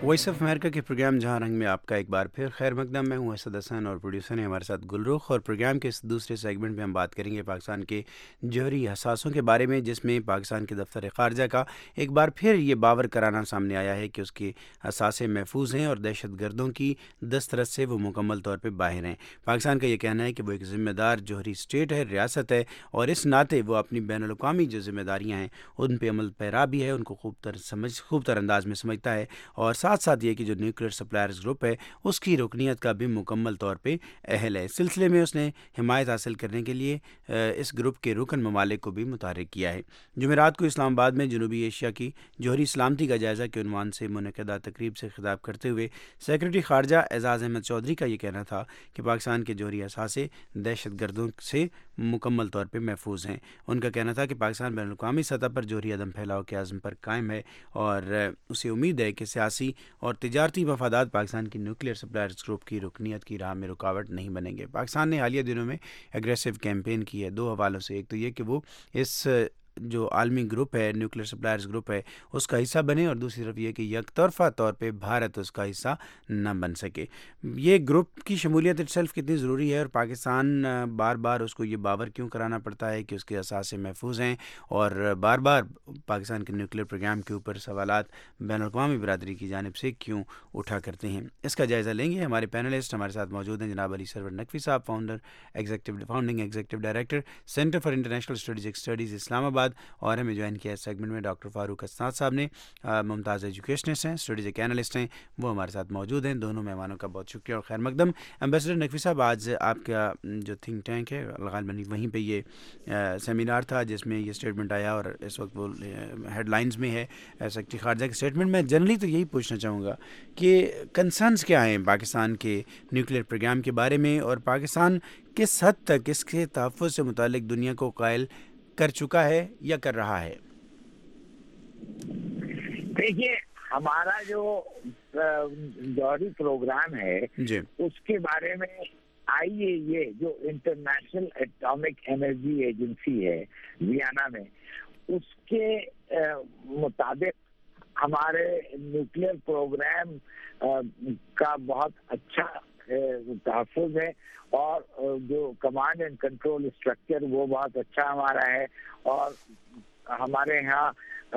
وائس آف امریکہ کے پروگرام جہاں رنگ میں آپ کا ایک بار پھر خیر مقدم. میں ہوں اسد حسن اور پروڈیوسر ہیں ہمارے ساتھ گلرخ. اور پروگرام کے اس دوسرے سیگمنٹ میں ہم بات کریں گے پاکستان کے جوہری حساسوں کے بارے میں، جس میں پاکستان کے دفتر خارجہ کا ایک بار پھر یہ باور کرانا سامنے آیا ہے کہ اس کے اثاثے محفوظ ہیں اور دہشت گردوں کی دسترس سے وہ مکمل طور پہ باہر ہیں. پاکستان کا یہ کہنا ہے کہ وہ ایک ذمہ دار جوہری اسٹیٹ ہے، ریاست ہے، اور اس ناطے وہ اپنی بین الاقوامی جو ذمہ داریاں ہیں ان پہ عمل پیرا بھی ہے، ان کو خوب تر سمجھ خوب تر انداز میں سمجھتا ہے. اور ساتھ ساتھ یہ کہ جو نیوکلیئر سپلائرز گروپ ہے اس کی رکنیت کا بھی مکمل طور پہ اہل ہے. اس سلسلے میں اس نے حمایت حاصل کرنے کے لیے اس گروپ کے رکن ممالک کو بھی متحرک کیا ہے. جمعرات کو اسلام آباد میں جنوبی ایشیا کی جوہری سلامتی کا جائزہ کے عنوان سے منعقدہ تقریب سے خطاب کرتے ہوئے سیکرٹری خارجہ اعزاز احمد چودھری کا یہ کہنا تھا کہ پاکستان کے جوہری اثاثے دہشت گردوں سے مکمل طور پہ محفوظ ہیں. ان کا کہنا تھا کہ پاکستان بین الاقوامی سطح پر جوہری عدم پھیلاؤ کے عزم پر قائم ہے اور اسے امید ہے کہ سیاسی اور تجارتی مفادات پاکستان کی نیوکلیئر سپلائرز گروپ کی رکنیت کی راہ میں رکاوٹ نہیں بنیں گے. پاکستان نے حالیہ دنوں میں اگریسو کیمپین کی ہے دو حوالوں سے. ایک تو یہ کہ وہ اس جو عالمی گروپ ہے نیوکلیئر سپلائرز گروپ ہے اس کا حصہ بنے، اور دوسری طرف یہ کہ یک طرفہ طور پہ بھارت اس کا حصہ نہ بن سکے. یہ گروپ کی شمولیت اٹسیلف کتنی ضروری ہے اور پاکستان بار بار اس کو یہ باور کیوں کرانا پڑتا ہے کہ اس کے اثاثے محفوظ ہیں، اور بار بار پاکستان کے نیوکلیئر پروگرام کے اوپر سوالات بین الاقوامی برادری کی جانب سے کیوں اٹھا کرتے ہیں، اس کا جائزہ لیں گے. ہمارے پینلسٹ ہمارے ساتھ موجود ہیں جناب علی سرور نقوی صاحب، founder executive founding executive director centre for international strategic studies Islamabad, اور ہمیں جوائن کیا اس سیگمنٹ میں ڈاکٹر فاروق اسناد صاحب نے، ممتاز ایجوکیشنسٹ ہیں، اسٹریٹجک اینالسٹ ہیں، وہ ہمارے ساتھ موجود ہیں. دونوں مہمانوں کا بہت شکریہ اور خیر مقدم. ایمبیسڈر نقوی صاحب، آج آپ کا جو تھنک ٹینک ہے غالباً وہیں پہ یہ سیمینار تھا جس میں یہ اسٹیٹمنٹ آیا، اور اس وقت وہ ہیڈ لائنز میں ہے سیکرٹری خارجہ کے اسٹیٹمنٹ. میں جنرلی تو یہی پوچھنا چاہوں گا کہ کنسرنس کیا ہیں پاکستان کے نیوکلیئر پروگرام کے بارے میں، اور پاکستان کس حد تک اس کے تحفظ سے متعلق دنیا کو قائل کر چکا ہے یا کر رہا ہے؟ دیکھیے، ہمارا جو جوہری پروگرام ہے جی اس کے بارے میں آئی اے اے جو انٹرنیشنل ایٹامک انرجی ایجنسی ہے ویانا میں، اس کے مطابق ہمارے نیوکلیئر پروگرام کا بہت اچھا تحفظ ہے، اور جو کمانڈ اینڈ کنٹرول اسٹرکچر وہ بہت اچھا ہمارا ہے، اور ہمارے یہاں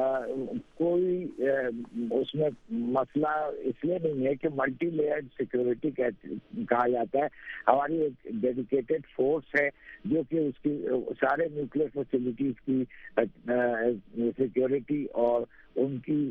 کوئی اس میں مسئلہ اس لیے نہیں ہے کہ ملٹی لیئرڈ سیکورٹی کہا جاتا ہے. ہماری ایک ڈیڈیکیٹڈ فورس ہے جو کہ اس کی سارے نیوکلیئر فیسلٹیز کی سیکورٹی اور ان کی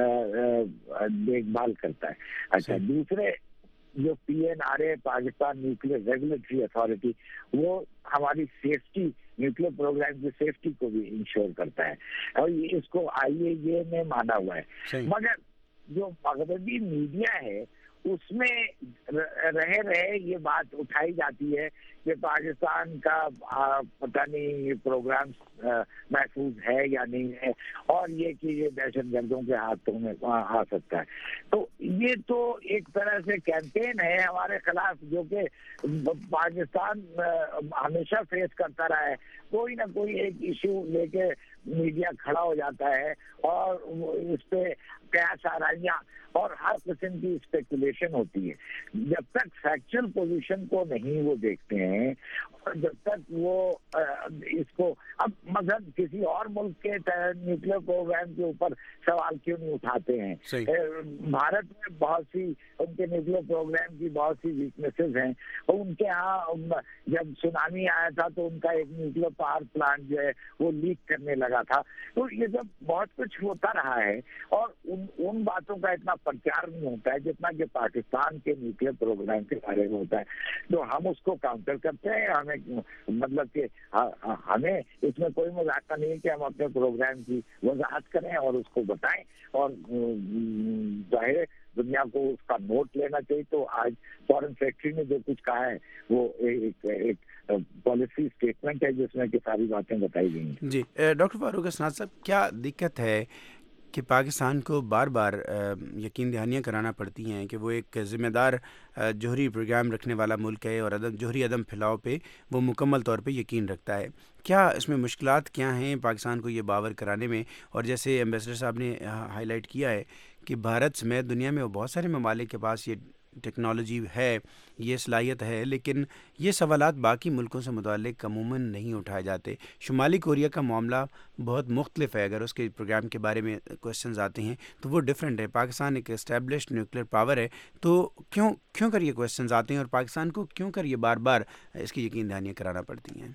دیکھ بھال کرتا ہے. اچھا، دوسرے جو P N R A Pakistan nuclear regulatory authority, وہ ہماری سیفٹی نیوکلیئر پروگرام کی سیفٹی کو بھی انشور کرتا ہے، اور اس کو آئی اے اے نے مانا ہوا ہے. مگر جو مغربی میڈیا ہے اس میں رہے رہے یہ بات اٹھائی جاتی ہے کہ پاکستان کا پتہ نہیں یہ پروگرام محفوظ ہے یا نہیں ہے، اور یہ کہ یہ دہشت گردوں کے ہاتھوں میں آ سکتا ہے. تو یہ تو ایک طرح سے کیمپین ہے ہمارے خلاف جو کہ پاکستان ہمیشہ فیس کرتا رہا ہے. کوئی نہ کوئی ایک ایشو لے کے میڈیا کھڑا ہو جاتا ہے اور اس پہ قیاس آرائیاں اور ہر قسم کی اسپیکولیشن ہوتی ہے. جب تک فیکچوئل پوزیشن کو نہیں وہ دیکھتے ہیں، اور جب تک وہ اس کو اب مثلا کسی اور ملک کے نیوکلیئر پروگرام کے اوپر سوال کیوں نہیں اٹھاتے ہیں؟ بھارت میں بہت سی ان کے نیوکلیئر پروگرام کی بہت سی ویکنیسز ہیں. ان کے ہاں جب سونامی آیا تھا تو ان کا ایک نیوکلیئر پاور پلانٹ جو ہے وہ لیک کرنے لگا تھا. تو یہ سب بہت کچھ ہوتا رہا ہے، اور ان ان باتوں کا اتنا پرچار نہیں ہوتا ہے جتنا کہ پاکستان کے نیوکلیئر پروگرام کے بارے میں ہوتا ہے. تو ہم اس کو کاؤنٹر کرتے ہیں. ہمیں مطلب کہ ہمیں اس میں کوئی مذاکرہ نہیں ہے کہ ہم اپنے پروگرام کی وضاحت کریں اور اس کو بتائیں، اور ظاہر دنیا کو اس کا نوٹ لینا چاہیے. تو آج فارن سیکرٹری نے جو کچھ کہا ہے وہ ایک ایک پالیسی اسٹیٹمنٹ ہے جس میں کہ ساری باتیں بتائی گئی ہیں. جی ڈاکٹر فاروق اسناد صاحب، کیا دقت ہے کہ پاکستان کو بار بار یقین دہانیاں کرانا پڑتی ہیں کہ وہ ایک ذمہ دار جوہری پروگرام رکھنے والا ملک ہے اور عدم جوہری عدم پھیلاؤ پہ وہ مکمل طور پہ یقین رکھتا ہے؟ کیا اس میں مشکلات کیا ہیں پاکستان کو یہ باور کرانے میں؟ اور جیسے ایمبیسڈر صاحب نے ہائی لائٹ کیا ہے کہ بھارت سمیت دنیا میں وہ بہت سارے ممالک کے پاس یہ ٹیکنالوجی ہے، یہ صلاحیت ہے، لیکن یہ سوالات باقی ملکوں سے متعلق عموماً نہیں اٹھائے جاتے۔ شمالی کوریا کا معاملہ بہت مختلف ہے، اگر اس کے پروگرام کے بارے میں کوشچنز آتے ہیں تو وہ ڈیفرنٹ ہے۔ پاکستان ایک اسٹیبلشڈ نیوکلیر پاور ہے، تو کیوں کیوں کر یہ کوشچنز آتے ہیں اور پاکستان کو کیوں کر یہ بار بار اس کی یقین دہانیاں کرانا پڑتی ہیں؟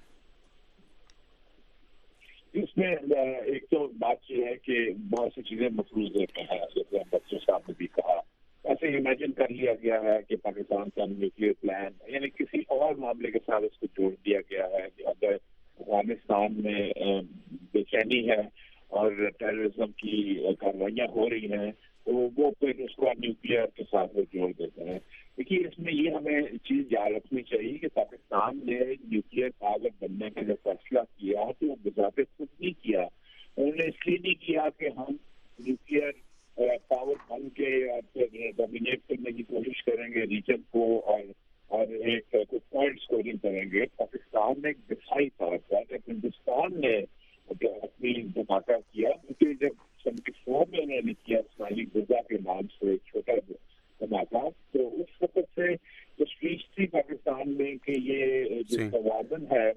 اس میں ایک تو بات یہ ہے کہ بہت سی چیزیں مفروض ہوتی ہیں، جیسے بچوں صاحب نے بھی کہا، ایسے امیجن کر لیا گیا ہے کہ پاکستان کا نیوکلیر پلان یعنی کسی اور معاملے کے ساتھ اس کو جوڑ دیا گیا ہے کہ اگر افغانستان میں بے چینی ہے اور ٹیررزم کی کاروائیاں ہو رہی ہیں تو وہ پھر اس کو نیوکلیر کے ساتھ وہ جوڑ دیتے ہیں۔ دیکھیے اس میں یہ ہمیں چیز یاد رکھنی چاہیے کہ پاکستان نے نیوکلیر پاور بننے کا جو فیصلہ کیا تو وہ بذات خود نہیں کیا، انہوں نے اس لیے نہیں کیا کہ ہم نیوکلیر پاور بن کے اور پھر ڈومینیٹ کرنے کی کوشش کریں گے ریجن کو اور اور ایک پوائنٹ اسکورنگ کریں گے۔ پاکستان نے ایک دفاعی طور پر جب ہندوستان نے اپنی دھماکہ کیا، کیونکہ جب سیونٹی فور میں انہوں نے کیا اسماعیلی غزہ کے نام سے ایک چھوٹا دھماکہ، تو اس وقت سے تشویش تھی پاکستان میں کہ یہ جو توازن ہے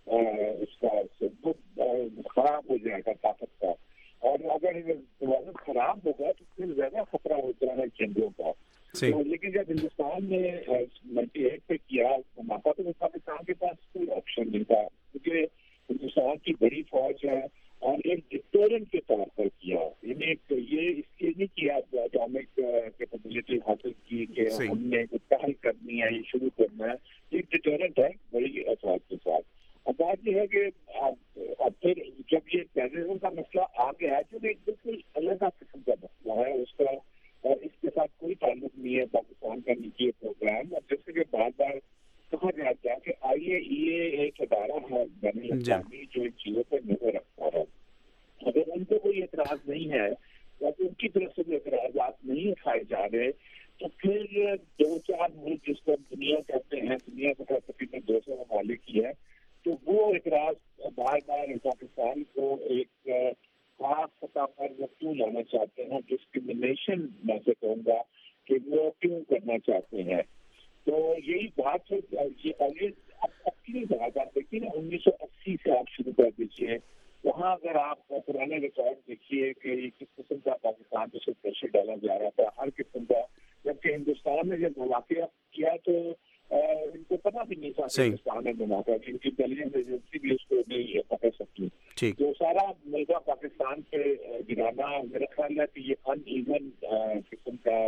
اس کا بہت خراب ہو جائے گا طاقت کا، اور اگر توازن خراب ہوگا تو پھر زیادہ خطرہ ہوتا ہے جنگوں کا۔ لیکن جب ہندوستان نے نائنٹی ایٹ پہ کیا دھماکہ تو پاکستان کے پاس کوئی آپشن نہیں تھا، کیونکہ ہندوستان کی بڑی فوج ہے اور ایک ڈکٹورنٹ کے طور پر کیا، یعنی یہ اس لیے نہیں کیا اٹامک کیپیبلٹی حاصل کی کہ ہم نے پہل کرنی ہے، یہ شروع کرنا ہے، ایک ڈکٹورنٹ ہے بڑی افراد کے ساتھ۔ اب بات یہ ہے کہ اب پھر جب یہ ٹیررزم کا مسئلہ آ گیا ہے جو ایک بالکل الگ قسم کا مسئلہ ہے، اس کا اور اس کے ساتھ کوئی تعلق نہیں ہے پاکستان کا نیچے پروگرام، اور جیسے کہ بار بار کہا جاتا ہے کہ آئی اے ای اے ایک ادارہ ہے بین الاقوامی جو ان چیزوں پر نظر رکھتا ہے، اگر ان کو کوئی اعتراض نہیں ہے یا ان کی طرف سے اعتراضات نہیں اٹھائے جا رہے تو پھر دو چار ملک جس کو دنیا کہتے ہیں، دنیا کا تقریباً دو سو ممالک کی ہے، تو وہ اعتراض بار بار پاکستان کو ایک خاص سطح پر وہ کیوں لانا چاہتے ہیں، ڈسکریمنیشن میں سے کہوں گا کہ وہ کیوں کرنا چاہتے ہیں۔ تو یہی بات ہے، یہ اب کی بات آپ دیکھیے نا، انیس سو اسی سے آپ شروع کر دیجیے، وہاں اگر آپ پرانے ریکارڈ دیکھیے کہ کس قسم کا پاکستان پہ سے پریشر ڈالا جا رہا تھا، ہر قسم کا، جبکہ ہندوستان نے جب واقعہ کیا تو ان کو پتا بھی نہیں تھا کہ ہندوستان نے دھماکہ کی، ان کی انٹیلیجنس ایجنسی بھی اس کو نہیں پکڑ سکتی۔ تو سارا ملکہ پاکستان پہ گرانا میرا خیال ہے کہ یہ ان ایون قسم کا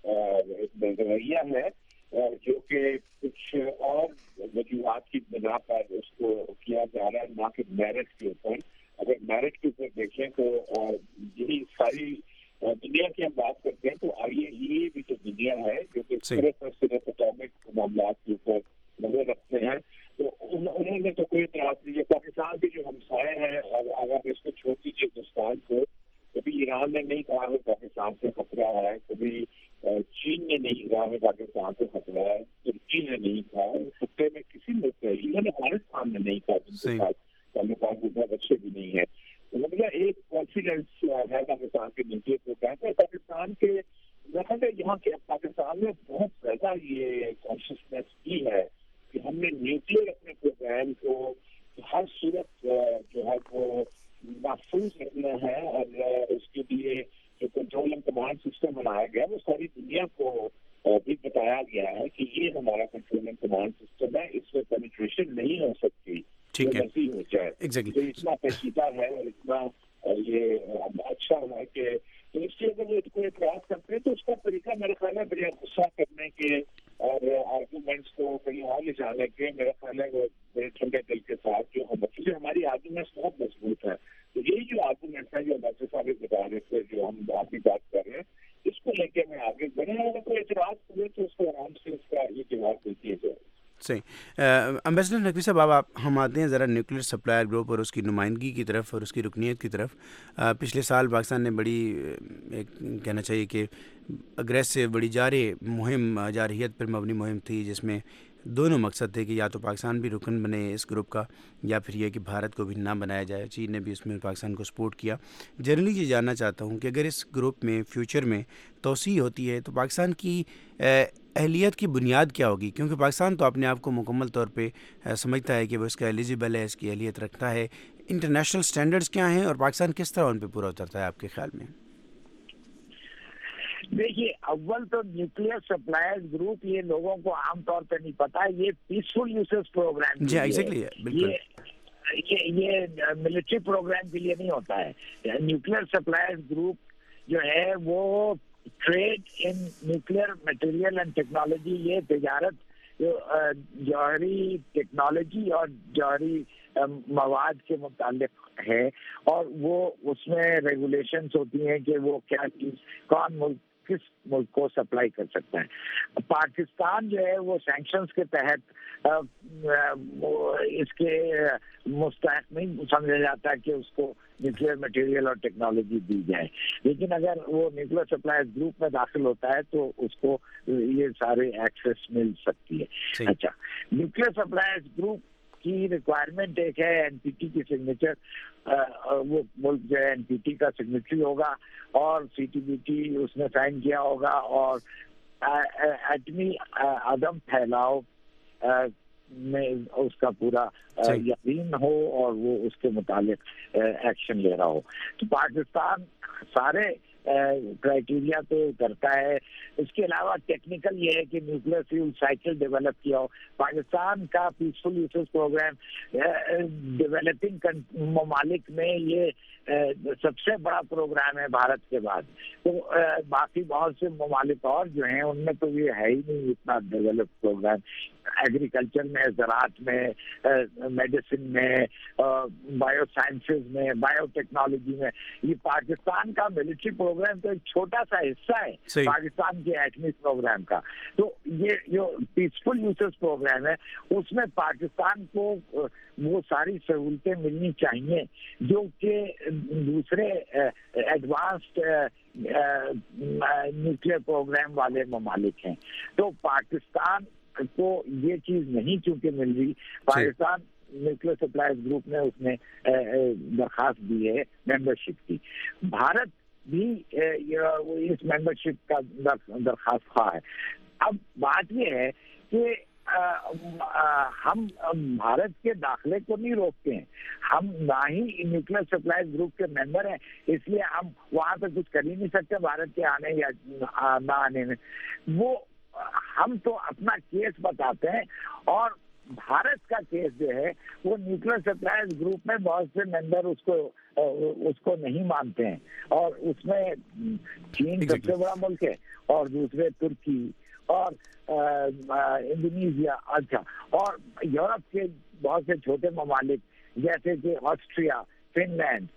رویہ ہے جو کہ کچھ اور وجوہات کی بنا پر اس کو کیا جا رہا ہے، نہ کہ میرٹ کے اوپر۔ اگر میرٹ کے اوپر دیکھیں تو یہی ساری دنیا کی ہم بات کرتے ہیں تو آئی اے ای اے بھی تو دنیا ہے جو کہ صرف اور صرف اٹامک معاملات کے اوپر نظر رکھتے ہیں، تو انہوں نے تو کوئی اعتراض نہیں ہے۔ پاکستان کے جو ہمسائے ہیں، اگر اس کو چھوڑ دیجیے ہندوستان کو، کبھی ایران نے نہیں کہا کہ پاکستان سے خطرہ ہے، کبھی چین نے نہیں کہا کہ پاکستان سے خطرہ ہے، ترکی نے نہیں کہا، خطے میں کسی ملک نے، ایون افغانستان نے نہیں کہا، جن کے ساتھ تعلقات بہت اچھے بھی نہیں ہے۔ مطلب ایک کانفیڈینس ہے پاکستان کے نیچے پروگرام پر۔ پاکستان کے یہاں کے پاکستان میں بہت زیادہ یہ کانشیسنیس بھی ہے کہ ہم نے نیوکلیر اپنے پروگرام کو ہر صورت جو ہے وہ محفوظ رکھنا ہے، اور اس کے لیے جو کنٹرول اینڈ کمانڈ سسٹم بنایا گیا وہ ساری دنیا کو بھی بتایا گیا ہے کہ یہ ہمارا کنٹرول اینڈ کمانڈ سسٹم ہے، اس میں پینیٹریشن نہیں ہو سکتی، ایسی ہو جائے۔ تو اتنا پیچیدہ ہے اور اتنا یہ اچھا ہوا کہ اس سے اگر وہ کوئی اعتراض کرتے ہیں تو اس کا طریقہ میرا خیال ہے بڑے غصہ کرنے کے اور آرگومنٹس کو کہیں اور لے جانے کے، میرا خیال ہے وہ بڑے ٹھنڈے دل کے ساتھ جو ہم کیونکہ ہماری آرگومنٹس بہت مضبوط ہیں، تو یہی جو آرگومنٹس ہیں جو ڈاکٹر صاحب بتا رہے تھے جو ہم آپ کی بات کر رہے ہیں، اس کو لے کے میں آگے بڑھے، اگر کوئی اعتراض کرے تو اس کو آرام سے اس کا یہ جواب دیتی ہے۔ صحیح۔ امبیسڈر نقوی صاحب، اب آپ ہم آتے ہیں ذرا نیوکلیر سپلائر گروپ اور اس کی نمائندگی کی طرف اور اس کی رکنیت کی طرف۔ پچھلے سال پاکستان نے بڑی ایک کہنا چاہیے کہ اگریسو بڑی جارح مہم جارحیت پر مبنی مہم تھی، جس میں دونوں مقصد تھے کہ یا تو پاکستان بھی رکن بنے اس گروپ کا یا پھر یہ کہ بھارت کو بھی نہ بنایا جائے. چین نے بھی اس میں پاکستان کو سپورٹ کیا. جنرلی یہ جاننا چاہتا ہوں کہ اگر اس گروپ میں فیوچر میں توسیع ہوتی ہے تو پاکستان کی اہلیت کی بنیاد کیا ہوگی؟ کیونکہ پاکستان تو اپنے آپ کو مکمل طور پہ سمجھتا ہے کہ وہ اس کا ایلیجیبل ہے, اس کی اہلیت رکھتا ہے. انٹرنیشنل سٹینڈرڈز کیا ہیں اور پاکستان کس طرح ان پہ پورا اترتا ہے آپ کے خیال میں؟ دیکھیے, اول تو نیوکلیئر سپلائرز گروپ یہ لوگوں کو عام طور پہ نہیں پتا, یہ پیسفل یوزرز پروگرام جی ایگزیکٹلی بالکل یہ یہ ملٹری پروگرام کے لیے نہیں ہوتا ہے. نیوکلیئر سپلائرز گروپ جو ہے وہ trade in nuclear material and technology, یہ تجارت جوہری ٹیکنالوجی اور جوہری مواد کے متعلق ہے, اور وہ اس میں ریگولیشنز ہوتی ہیں کہ وہ کیا چیز کون ملک کس ملک کو سپلائی کر سکتا ہے. پاکستان جو ہے وہ سینکشنز کے تحت اس کے مستحق نہیں سمجھا جاتا کہ اس کو نیوکلیئر مٹیریل اور ٹیکنالوجی دی جائے, لیکن اگر وہ نیوکلیئر سپلائرز گروپ میں داخل ہوتا ہے تو اس کو یہ سارے ایکسیس مل سکتی ہے. اچھا, نیوکلیئر سپلائرز گروپ کی ریکوائرمنٹ ایک ہے این پی ٹی کی سگنیچر, وہ ملک جو ہے این پی ٹی کا سگنیٹری ہوگا اور سی ٹی بی ٹی اس نے سائن کیا ہوگا, اور ایٹمی عدم پھیلاؤ میں اس کا پورا یقین ہو اور وہ اس کے متعلق ایکشن لے رہا ہو. تو پاکستان سارے کرائٹیریا تو کرتا ہے. اس کے علاوہ ٹیکنیکل یہ ہے کہ نیوکلیئر فیول سائیکل ڈیولپ کیا ہو. پاکستان کا پیسفل یوزرز پروگرام ڈیولپنگ ممالک میں یہ سب سے بڑا پروگرام ہے بھارت کے بعد. تو باقی بہت سے ممالک اور جو ہیں ان میں تو یہ ہے ہی نہیں اتنا ڈیولپ پروگرام. ایگریکلچر میں, زراعت میں, میڈیسن میں, بایو سائنسز میں, بایو ٹیکنالوجی میں. یہ پاکستان کا ملٹری پروگرام تو ایک چھوٹا سا حصہ ہے پاکستان کے ایٹمی پروگرام کا. تو یہ جو پیسفل یوزرز پروگرام ہے اس میں پاکستان کو وہ ساری سہولتیں ملنی چاہیے جو کہ دوسرے ایڈوانسڈ نیوکلیئر پروگرام والے ممالک ہیں. تو پاکستان کو یہ چیز نہیں چونکہ مل رہی. پاکستان نیوکلیئر سپلائرز گروپ میں اس نے درخواست دی ہے ممبرشپ کی. بھارت بھی اس ممبرشپ کا درخواست خواہ ہے. اب بات یہ ہے کہ ہم بھارت کے داخلے کو نہیں روکتے ہیں, ہم نہ ہی نیوکلیئر سپلائرز گروپ کے ممبر ہیں, اس لیے ہم وہاں پہ کچھ کر ہی نہیں سکتے بھارت کے آنے یا نہ آنے میں. وہ ہم تو اپنا کیس بتاتے ہیں, اور بھارت کا کیس جو ہے وہ نیوکلیئر سپلائرز گروپ میں بہت سے ممبر اس کو اس کو نہیں مانتے ہیں, اور اس میں چین سب سے بڑا ملک ہے اور دوسرے ترکی اور انڈونیشیا, اچھا, اور یورپ کے بہت سے چھوٹے ممالک جیسے کہ آسٹریا, فن لینڈ,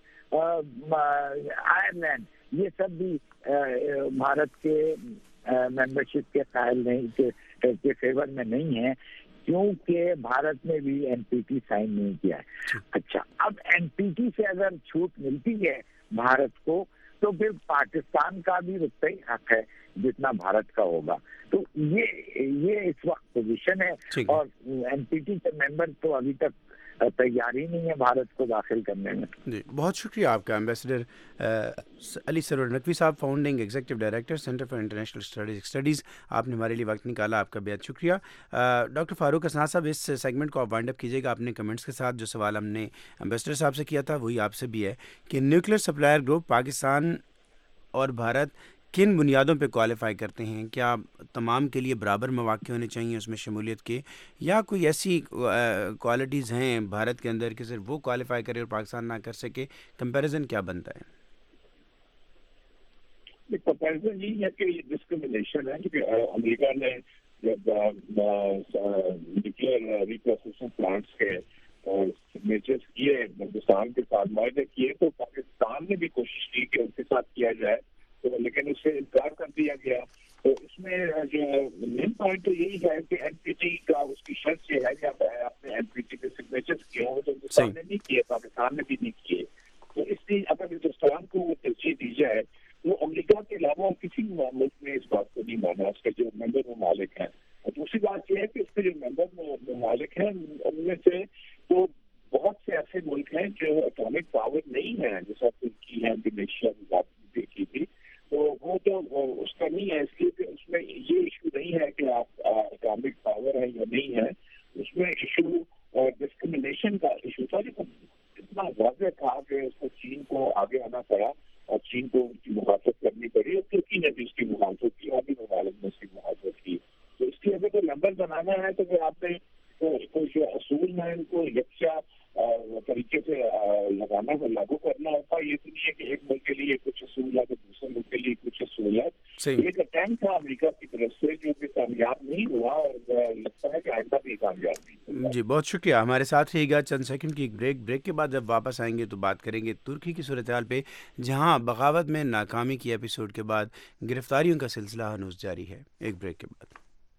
آئرلینڈ, یہ سب بھی بھارت کے ممبرشپ کے قائل نہیں کے فیور میں نہیں ہیں, کیونکہ بھارت نے بھی این پی ٹی سائن نہیں کیا ہے. اچھا, اب این پی ٹی سے اگر چھوٹ ملتی ہے بھارت کو تو پھر پاکستان کا بھی اتنا ہی حق ہے جتنا بھارت کا ہوگا. تو یہ یہ اس وقت پوزیشن ہے, اور این پی ٹی کے ممبر تو ابھی تک تیار ہی نہیں ہے بھارت کو داخل کرنے میں. جی بہت شکریہ آپ کا ایمبیسڈر علی سرور نقوی صاحب, founding executive director centre for international studies studies آپ نے ہمارے لیے وقت نکالا, آپ کا بہت شکریہ. ڈاکٹر فاروق اسناد صاحب, اس سیگمنٹ کو آپ وائنڈ اپ کیجیے گا اپنے کمنٹس کے ساتھ. جو سوال ہم نے ایمبیسڈر صاحب سے کیا تھا وہی آپ سے بھی ہے کہ نیوکلیئر سپلائر گروپ پاکستان اور بھارت کن بنیادوں پہ کوالیفائی کرتے ہیں؟ کیا تمام کے لیے برابر مواقع ہونے چاہیے اس میں شمولیت کے, یا کوئی ایسی کوالٹیز ہیں بھارت کے اندر کہ صرف وہ کوالیفائی کرے اور پاکستان نہ کر سکے؟ کمپیریزن کیا بنتا ہے؟ کمپیریزن یہی ہے کہ یہ ڈسکریمنیشن ہے, کیونکہ امریکہ نے جب نیوکلیئر ریپروسیسنگ پلانٹس کے سگنیچرز کیے ہندوستان کے ساتھ معاہدے کیے, تو پاکستان نے بھی کوشش کی کہ ان کے ساتھ کیا جائے, تو لیکن اس سے انکار کر دیا گیا. تو اس میں جو مین پوائنٹ تو یہی ہے کہ این پی ٹی کا اس کی شرط یہ ہے کہ آپ نے این پی ٹی کے سگنیچرز کیے ہوں, تو ہندوستان نے نہیں کیے, پاکستان نے بھی نہیں کیے. تو اس لیے اگر ہندوستان کو وہ ترجیح دی جائے, وہ امریکہ کے علاوہ کسی بھی ملک میں اس بات کو نہیں مانا, اس کے جو ممبر ممالک ہیں. اور دوسری بات یہ ہے کہ اس کے جو ممبر ممالک ہیں ان میں سے تو بہت سے ایسے ملک ہیں جو اٹامک پاور نہیں ہے، جیسا ترکی ہے، انڈونیشیا کی بات دیکھی تھی، تو وہ تو اس کا نہیں ہے، اس لیے کہ اس میں یہ ایشو نہیں ہے کہ آپ اٹامک پاور ہے یا نہیں ہے، اس میں ایشو اور ڈسکریمنیشن کا ایشو تھا، لیکن اتنا واضح تھا کہ اس کو چین کو آگے آنا پڑا اور چین کو ان کی مخالفت کرنی پڑی اور ترکی نے بھی اس کی مخالفت کی اور بھی ممالک نے اس کی مخالفت کی. تو اس کی اگر کوئی نمبر بنانا ہے تو پھر آپ نے کوئی جو اصول ہیں ان کو یکجا طریقے سے لگانا اور لاگو کرنا ہوتا. یہ تو نہیں ہے کہ ایک ملک کے لیے کچھ اصول ہے تو دوسرے ملک کے لیے کچھ اصول ہے. ایک اٹیمپٹ تھا امریکہ کی طرف سے جو کہ کامیاب نہیں ہوا اور لگتا ہے کہ آئندہ بھی کامیاب نہیں. جی بہت شکریہ. ہمارے ساتھ رہیے گا چند سیکنڈ کی ایک بریک. بریک کے بعد جب واپس آئیں گے تو بات کریں گے ترکی کی صورتحال پہ، جہاں بغاوت میں ناکامی کی ایپیسوڈ کے بعد گرفتاریوں کا سلسلہ ہنوز جاری ہے. ایک بریک کے بعد.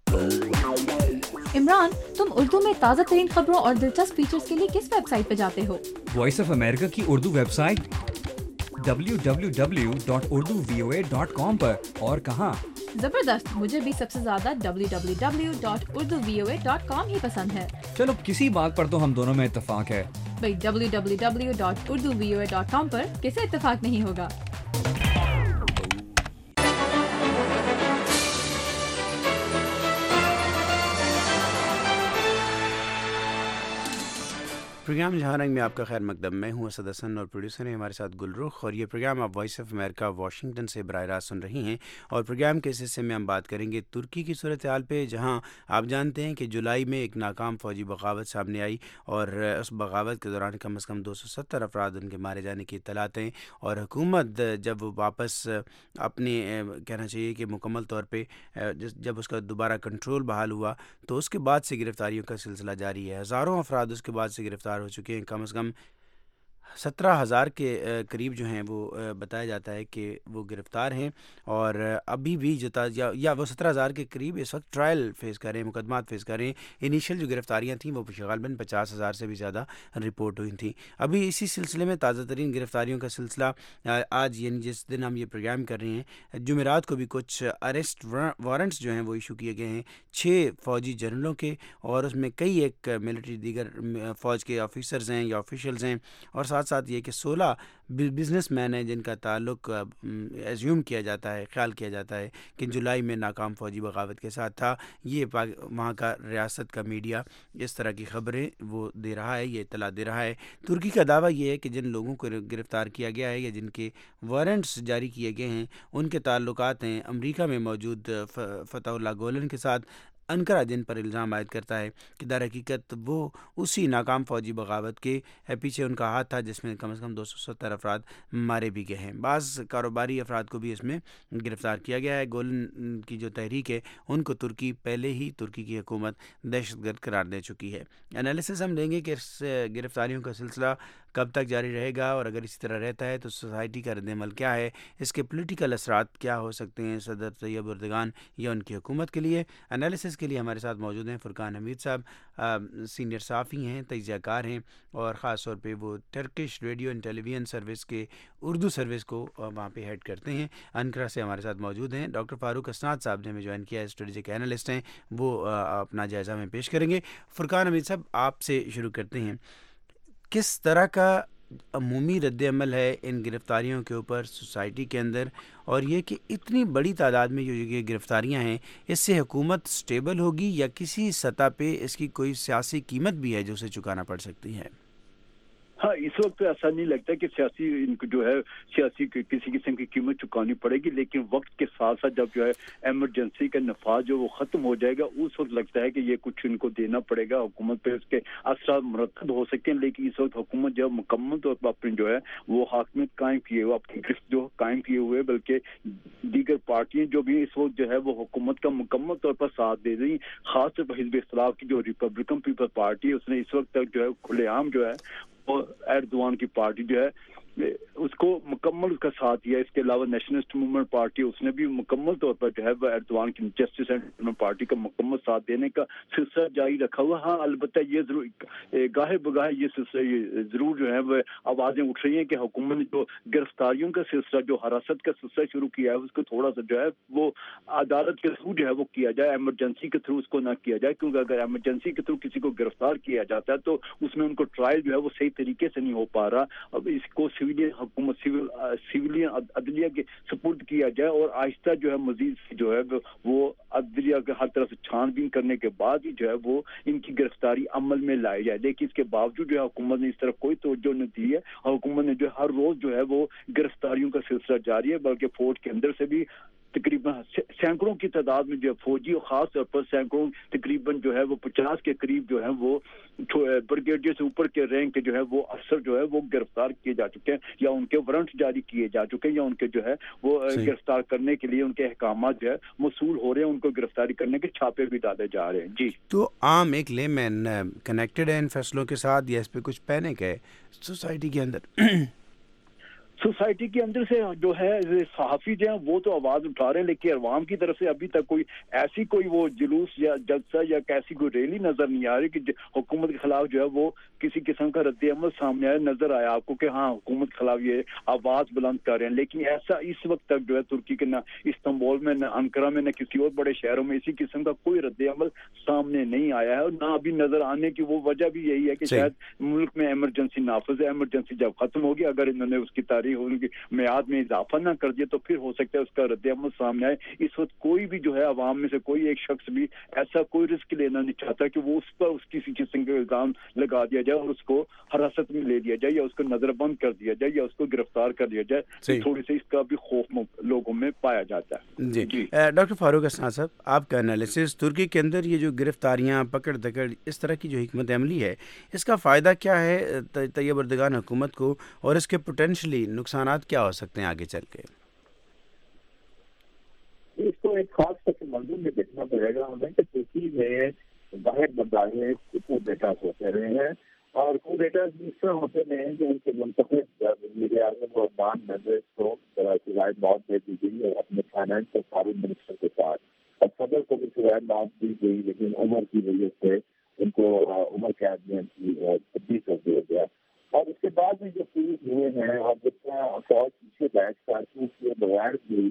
عمران، تم اردو میں تازہ ترین خبروں اور دلچسپ فیچرز کے لیے کس ویب سائٹ پہ جاتے ہو؟ وائس آف امریکہ کی Urdu website W W W dot Urdu V O A dot com پر. اور کہاں؟ زبردست. مجھے بھی سب سے زیادہ W W W dot Urdu V O A dot com ہی پسند ہے. چلو کسی بات پر تو ہم دونوں میں اتفاق ہے. بھائی W W W dot Urdu V O A dot com پر کسے اتفاق نہیں ہوگا؟ پروگرام جہاں رنگ میں آپ کا خیر مقدم. میں ہوں اسد حسن اور پروڈیوسر ہیں ہمارے ساتھ گل رخ، اور یہ پروگرام آپ وائس آف امریکہ واشنگٹن سے براہ راست سن رہی ہیں. اور پروگرام کے اس حصے میں ہم بات کریں گے ترکی کی صورتحال پہ، جہاں آپ جانتے ہیں کہ جولائی میں ایک ناکام فوجی بغاوت سامنے آئی اور اس بغاوت کے دوران کم از کم دو سو ستر افراد ان کے مارے جانے کی اطلاعات ہیں. اور حکومت جب وہ واپس اپنے کہنا چاہیے کہ مکمل طور پہ جب اس کا دوبارہ کنٹرول بحال ہوا تو اس کے بعد سے گرفتاریوں کا سلسلہ جاری ہے. ہزاروں افراد اس کے بعد سے گرفتار ہو چکے ہیں. کم از کم سترہ ہزار کے قریب جو ہیں وہ بتایا جاتا ہے کہ وہ گرفتار ہیں، اور ابھی بھی جو یا وہ سترہ ہزار کے قریب اس وقت ٹرائل فیس کر رہے ہیں، مقدمات فیس کر رہے ہیں. انیشیل جو گرفتاریاں تھیں وہ غالباً پچاس ہزار سے بھی زیادہ رپورٹ ہوئی تھیں. ابھی اسی سلسلے میں تازہ ترین گرفتاریوں کا سلسلہ آج یعنی جس دن ہم یہ پروگرام کر رہے ہیں جمعرات کو بھی کچھ اریسٹ وارنٹس جو ہیں وہ ایشو کیے گئے ہیں چھ فوجی جنرلوں کے، اور اس میں کئی ایک ملٹری دیگر فوج کے آفیسرز ہیں یا آفیشلز ہیں، اور ساتھ ساتھ یہ کہ سولہ بزنس مین ہیں جن کا تعلق ایزیوم کیا جاتا ہے، خیال کیا جاتا ہے کہ جولائی میں ناکام فوجی بغاوت کے ساتھ تھا. یہ وہاں کا ریاست کا میڈیا اس طرح کی خبریں وہ دے رہا ہے، یہ اطلاع دے رہا ہے. ترکی کا دعویٰ یہ ہے کہ جن لوگوں کو گرفتار کیا گیا ہے یا جن کے وارنٹس جاری کیے گئے ہیں ان کے تعلقات ہیں امریکہ میں موجود فتح اللہ گولن کے ساتھ. انقرہ جن پر الزام عائد کرتا ہے کہ در حقیقت وہ اسی ناکام فوجی بغاوت کے پیچھے ان کا ہاتھ تھا جس میں کم از کم دو سو ستر افراد مارے بھی گئے ہیں. بعض کاروباری افراد کو بھی اس میں گرفتار کیا گیا ہے. گولن کی جو تحریک ہے ان کو ترکی پہلے ہی ترکی کی حکومت دہشت گرد قرار دے چکی ہے. انالیسس ہم لیں گے کہ اس گرفتاریوں کا سلسلہ کب تک جاری رہے گا، اور اگر اسی طرح رہتا ہے تو سوسائٹی کا رد عمل کیا ہے، اس کے پولیٹیکل اثرات کیا ہو سکتے ہیں صدر طیب اردگان یا ان کی حکومت کے لیے. انالیسس کے لیے ہمارے ساتھ موجود ہیں فرقان حمید صاحب، سینئر صحافی ہیں، تجزیہ کار ہیں، اور خاص طور پہ وہ Turkish radio and television service کے اردو سروس کو وہاں پہ ہیڈ کرتے ہیں. انقرہ سے ہمارے ساتھ موجود ہیں ڈاکٹر فاروق اسناد صاحب نے ہمیں جوائن کیا ہے، اسٹریٹجک اینالسٹ ہیں، وہ اپنا جائزہ میں پیش کریں گے. فرقان حمید صاحب آپ سے شروع کرتے ہیں. کس طرح کا عمومی رد عمل ہے ان گرفتاریوں کے اوپر سوسائٹی کے اندر، اور یہ کہ اتنی بڑی تعداد میں جو یہ گرفتاریاں ہیں اس سے حکومت سٹیبل ہوگی یا کسی سطح پہ اس کی کوئی سیاسی قیمت بھی ہے جو اسے چکانا پڑ سکتی ہے؟ ہاں، اس وقت ایسا نہیں لگتا کہ سیاسی ان کو جو ہے سیاسی کسی قسم کی قیمت چکانی پڑے گی، لیکن وقت کے ساتھ ساتھ جب جو ہے ایمرجنسی کا نفاذ جو وہ ختم ہو جائے گا اس وقت لگتا ہے کہ یہ کچھ ان کو دینا پڑے گا، حکومت پہ اس کے اثرات مرتب ہو سکتے ہیں. لیکن اس وقت حکومت جو مکمل طور پر اپنی جو ہے وہ حاکمیت قائم کیے ہوئے اپنی گرفت جو قائم کیے ہوئے، بلکہ دیگر پارٹیاں جو بھی اس وقت جو ہے وہ حکومت کا مکمل طور پر ساتھ دے رہی. خاص طور پر حزب اختلاف کی جو ریپبلکن پیپل پارٹی ہے اس نے اس وقت تک جو ہے کھلے عام جو ہے ایردوان کی پارٹی جو ہے اس کو مکمل اس کا ساتھ دیا. اس کے علاوہ نیشنلسٹ موومنٹ پارٹی اس نے بھی مکمل طور پر جو ہے وہ ایردوان کی جسٹس اینڈ پارٹی کا مکمل ساتھ دینے کا سلسلہ جاری رکھا ہوا. ہاں البتہ یہ ضرور گاہے بگاہے یہ سلسلہ ضرور جو ہے وہ آوازیں اٹھ رہی ہیں کہ حکومت نے جو گرفتاریوں کا سلسلہ جو حراست کا سلسلہ شروع کیا ہے اس کو تھوڑا سا جو ہے وہ عدالت کے تھرو جو ہے وہ کیا جائے, ایمرجنسی کے تھرو اس کو نہ کیا جائے, کیونکہ اگر ایمرجنسی کے تھرو کسی کو گرفتار کیا جاتا ہے تو اس میں ان کو ٹرائل جو ہے وہ صحیح طریقے سے نہیں ہو پا رہا. اب اس کو سویلین حکومت سیول سویلین عدلیہ کے سپرد کیا جائے اور آہستہ جو ہے مزید جو ہے وہ عدلیہ کے ہر طرف سے چھان بین کرنے کے بعد ہی جو ہے وہ ان کی گرفتاری عمل میں لائی جائے. لیکن اس کے باوجود جو ہے حکومت نے اس طرف کوئی توجہ نہیں دی ہے. حکومت نے جو ہے ہر روز جو ہے وہ گرفتاریوں کا سلسلہ جاری ہے, بلکہ فوج کے اندر سے بھی تقریباً سینکڑوں کی تعداد میں جو فوجی اور خاص طور پر سینکڑوں تقریباً جو ہے وہ پچاس کے قریب جو ہے وہ بریگیڈیئر سے اوپر کے رینک کے جو ہے وہ افسر جو ہے وہ گرفتار کیے جا چکے ہیں, یا ان کے وارنٹ جاری کیے جا چکے ہیں, یا ان کے جو ہے وہ گرفتار کرنے کے لیے ان کے احکامات جو ہے موصول ہو رہے ہیں, ان کو گرفتاری کرنے کے چھاپے بھی ڈالے جا رہے ہیں. جی تو عام ایک لے مین کنیکٹڈ ہے ان فیصلوں کے ساتھ, یا اس پہ کچھ پینک ہے سوسائٹی کے اندر؟ سوسائٹی کے اندر سے جو ہے صحافی جو ہیں وہ تو آواز اٹھا رہے ہیں, لیکن عوام کی طرف سے ابھی تک کوئی ایسی کوئی وہ جلوس یا جلسہ یا کیسی کوئی ریلی نظر نہیں آ رہی کہ حکومت کے خلاف جو ہے وہ کسی قسم کا رد عمل سامنے آیا. نظر آیا آپ کو کہ ہاں حکومت کے خلاف یہ آواز بلند کر رہے ہیں, لیکن ایسا اس وقت تک جو ہے ترکی کے نہ استنبول میں نہ انقرہ میں نہ کسی اور بڑے شہروں میں اسی قسم کا کوئی رد عمل سامنے نہیں آیا ہے, اور نہ ابھی نظر آنے کی وہ وجہ بھی یہی ہے کہ شاید ملک میں ایمرجنسی نافذ ہے. ایمرجنسی جب ختم ہوگی, اگر انہوں نے اس کی تاریخ ان کی میعاد میں اضافہ نہ کر دیا تو پھر ہو سکتا ہے اس کا رد عمل سامنے آئے. اس وقت کوئی بھی جو ہے عوام میں سے کوئی ایک شخص بھی ایسا کوئی رسک لینا نہیں چاہتا کہ وہ اس پر اس کسی قسم کا الزام لگا دیا جائے اور اس کو حراست میں لے لیا جائے, یا اس کو نظر بند کر دیا جائے, یا اس کو گرفتار کر دیا جائے. تھوڑی سی اس کا بھی خوف لوگوں میں پایا جاتا ہے. جی, جی. ڈاکٹر فاروق حسنان صاحب, آپ کا انالیسس ترکی کے اندر یہ جو گرفتاریاں پکڑ دکڑ اس طرح کی جو حکمت عملی ہے, اس کا فائدہ کیا ہے طیب اردگان حکومت کو, اور اس کے پوٹینشلی نقصانات کیا ہو سکتے ہیں آگے چل کے؟ اس کو ایک خاص طرح منظور میں دیکھنا پڑے گا ہمیں کہ ترکی میں باہر بدلائے کو ڈیٹاز ہوتے رہے ہیں, اور کو ڈیٹاز اس طرح ہوتے رہے ہیں کہ ان کے منتخب میڈیا کو بان ممبرس کو سزائے موت دے دی گئی اور اپنے فائنانس اور فارن منسٹر کے ساتھ, اور صدر کو بھی سزائے موت دی گئی, لیکن عمر کی وجہ سے ان کو عمر قید میں تبدیل کر دیا گیا. اور اس کے بعد بھی جو پولیس ہوئے ہیں اور جتنا فوج پیچھے بیٹھ کر کے بغیر بھی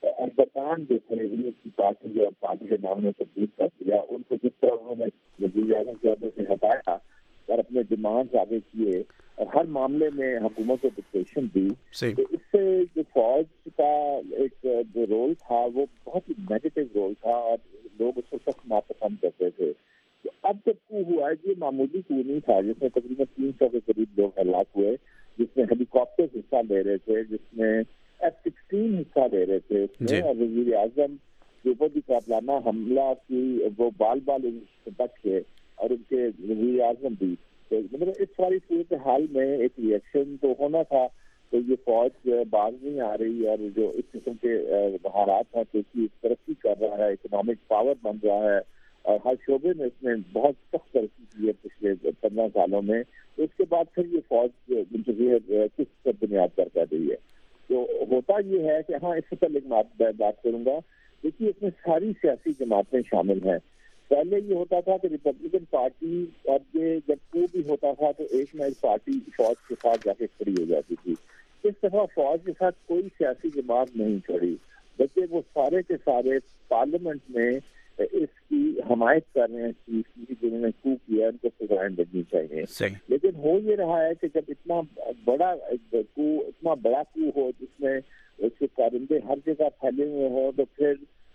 اربکان جو تھے انہیں کی پارٹی جو پارٹی کے نام میں تبدیل کر دیا, ان کو جس طرح انہوں نے وزیر اعظم کے عہدے سے ہٹایا اور اپنے ڈیمانڈ آگے کیے اور ہر معاملے میں حکومت کو ڈکٹیشن دی, تو اس سے جو فوج کا ایک جو رول تھا وہ بہت ہی نیگیٹو رول تھا اور لوگ اس کو سخت ناپسند کرتے تھے. تو اب جب کو ہوا ہے یہ معمولی کو نہیں تھا جس میں تقریباً تین سو کے قریب لوگ ہلاک ہوئے, جس میں ہیلی کاپٹر حصہ لے رہے تھے, جس میں ایف سکسٹین حصہ لے رہے تھے اس میں, اور وزیر اعظم کے اوپر بھی قاتلانہ حملہ کی وہ بال بال ان سے بچ گئے, اور ان کے وزیر اعظم بھی. تو مطلب اس ساری صورت حال میں ایک ریئیکشن تو ہونا تھا. تو یہ فوج باز نہیں آ رہی, اور جو اس قسم کے مہارات ہیں کیونکہ ترقی کر رہا ہے, اکنامک پاور بن رہا ہے, اور ہر شعبے میں اس نے بہت سخت ترقی کی ہے پچھلے پندرہ سالوں میں. تو اس کے بعد پھر یہ فوج منتظر کس بنیاد پر کر رہی ہے. تو ہوتا یہ ہے کہ ہاں اس سے پہلے ایک بات کروں گا, دیکھیے اس میں ساری سیاسی جماعتیں شامل ہیں. پہلے یہ ہوتا تھا کہ ریپبلکن پارٹی اور یہ جب کوئی بھی ہوتا تھا تو ایک نہ ایک پارٹی فوج کے ساتھ جا کے کھڑی ہو جاتی تھی. اس دفعہ فوج کے ساتھ کوئی سیاسی جماعت نہیں کھڑی, بلکہ وہ سارے کے سارے پارلیمنٹ میں اس کی حمایت کر رہے ہیں چیف کی, جنہوں نے کو کیا ان کو سزائیں لگنی چاہیے. لیکن ہو یہ رہا ہے کہ جب اتنا بڑا کو اتنا بڑا کو ہو جس میں اس کے کارندے ہر جگہ پھیلے ہوئے ہوں, تو پھر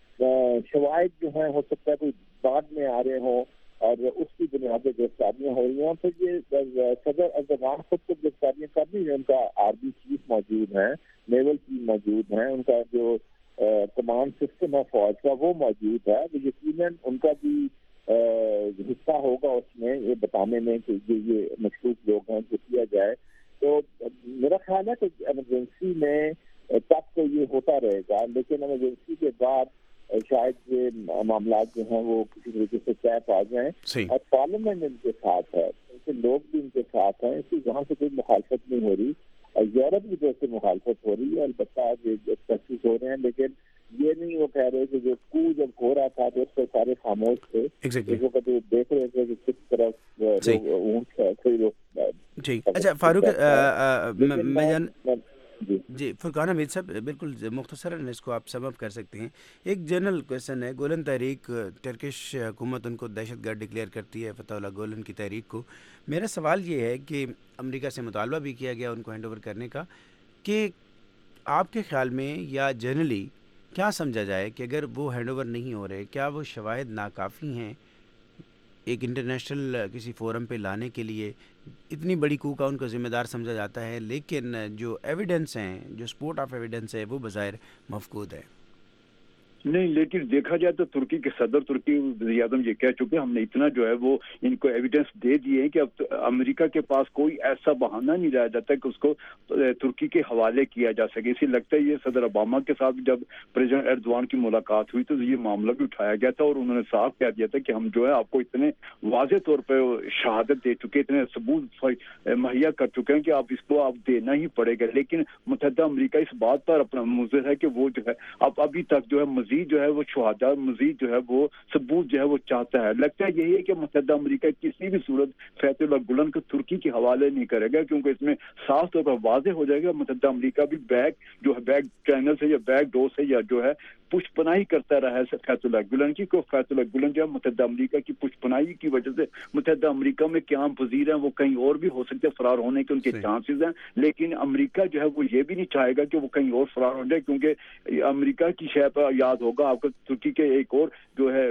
شواہد جو ہیں ہو سکتا ہے کوئی بعد میں آ رہے ہوں اور اس کی بنیاد پہ گرفتاریاں ہو رہی ہیں. پھر یہ صدر اردوغان خود کو گرفتاریاں کر رہی ہیں, ان کا آرمی چیف موجود ہیں, نیول چیف موجود ہیں, ان کا جو کمانڈ سسٹم ہے فوج کا وہ موجود ہے. تو یقیناً ان کا بھی حصہ ہوگا اس میں یہ بتانے میں کہ یہ مشکوک لوگ ہیں جو کیا جائے. تو میرا خیال ہے کہ ایمرجنسی میں تب تو یہ ہوتا رہے گا, لیکن ایمرجنسی کے بعد شاید یہ معاملات جو ہیں وہ کسی طریقے سے طے پا جائیں, اور پارلیمنٹ ان کے ساتھ ہے, ان کے لوگ بھی ان کے ساتھ ہیں, اس کی وہاں سے کوئی مخالفت نہیں ہو رہی. یورپ کی طرف سے مخالفت ہو رہی ہے، البتہ تحقیق ہو رہے ہیں، لیکن یہ نہیں وہ کہہ رہے کہ جو کو جب ہو رہا تھا تو اس سے سارے خاموش تھے، اس وقت وہ دیکھ رہے تھے کہ کس طرف اونٹ کوئی لوگ. جی اچھا فاروق جی جی فرقان حمید صاحب بالکل مختصراً اس کو آپ سم اپ کر سکتے ہیں. ایک جنرل کویشچن ہے، گولن تحریک ٹرکش حکومت ان کو دہشت گرد ڈکلیئر کرتی ہے، فتح اللہ گولن کی تحریک کو. میرا سوال یہ ہے کہ امریکہ سے مطالبہ بھی کیا گیا ان کو ہینڈ اوور کرنے کا، کہ آپ کے خیال میں یا جنرلی کیا سمجھا جائے کہ اگر وہ ہینڈ اوور نہیں ہو رہے، کیا وہ شواہد ناکافی ہیں ایک انٹرنیشنل کسی فورم پہ لانے کے لیے؟ اتنی بڑی کو کا ان کو ذمہ دار سمجھا جاتا ہے، لیکن جو ایویڈنس ہیں، جو سپورٹ آف ایویڈنس ہے، وہ بظاہر مفقود ہے. نہیں، لیکن دیکھا جائے تو ترکی کے صدر ترکی وزیر اعظم یہ کہہ چکے ہم نے اتنا جو ہے وہ ان کو ایویڈنس دے دیے ہیں کہ اب امریکہ کے پاس کوئی ایسا بہانہ نہیں رہ جاتا کہ اس کو ترکی کے حوالے کیا جا سکے. اسی لگتا ہے یہ صدر اوباما کے ساتھ جب پریزیڈنٹ ایردوان کی ملاقات ہوئی تو یہ معاملہ بھی اٹھایا گیا تھا، اور انہوں نے صاف کہہ دیا تھا کہ ہم جو ہے آپ کو اتنے واضح طور پہ شہادت دے چکے، اتنے ثبوت مہیا کر چکے ہیں کہ آپ اس کو آپ دینا ہی پڑے گا. لیکن متحدہ امریکہ اس بات پر اپنا مصر ہے کہ وہ جو ہے اب ابھی تک جو ہے مزید جو ہے وہ شہادہ، مزید جو ہے وہ ثبوت جو ہے وہ چاہتا ہے. لگتا ہے یہی ہے کہ متحدہ امریکہ کسی بھی صورت فتح اللہ گولن کو ترکی کے حوالے نہیں کرے گا، کیونکہ اس میں صاف طور پر واضح ہو جائے گا متحدہ امریکہ بھی بیک جو ہے بیک چینل سے یا بیک ڈور سے یا جو ہے پشت پناہی کرتا رہا ہے فتح اللہ گولن کی، کو فتح اللہ گولن جو ہے متحدہ امریکہ کی پشت پناہی کی وجہ سے متحدہ امریکہ میں قیام پذیر ہیں، وہ کہیں اور بھی ہو سکتے ہیں، فرار ہونے کے ان کے چانسز ہیں. لیکن امریکہ جو ہے وہ یہ بھی نہیں چاہے گا کہ وہ کہیں اور فرار ہو جائے، کیونکہ امریکہ کی شے پر یاد ہوگا آپ کو ترکی کے ایک اور جو ہے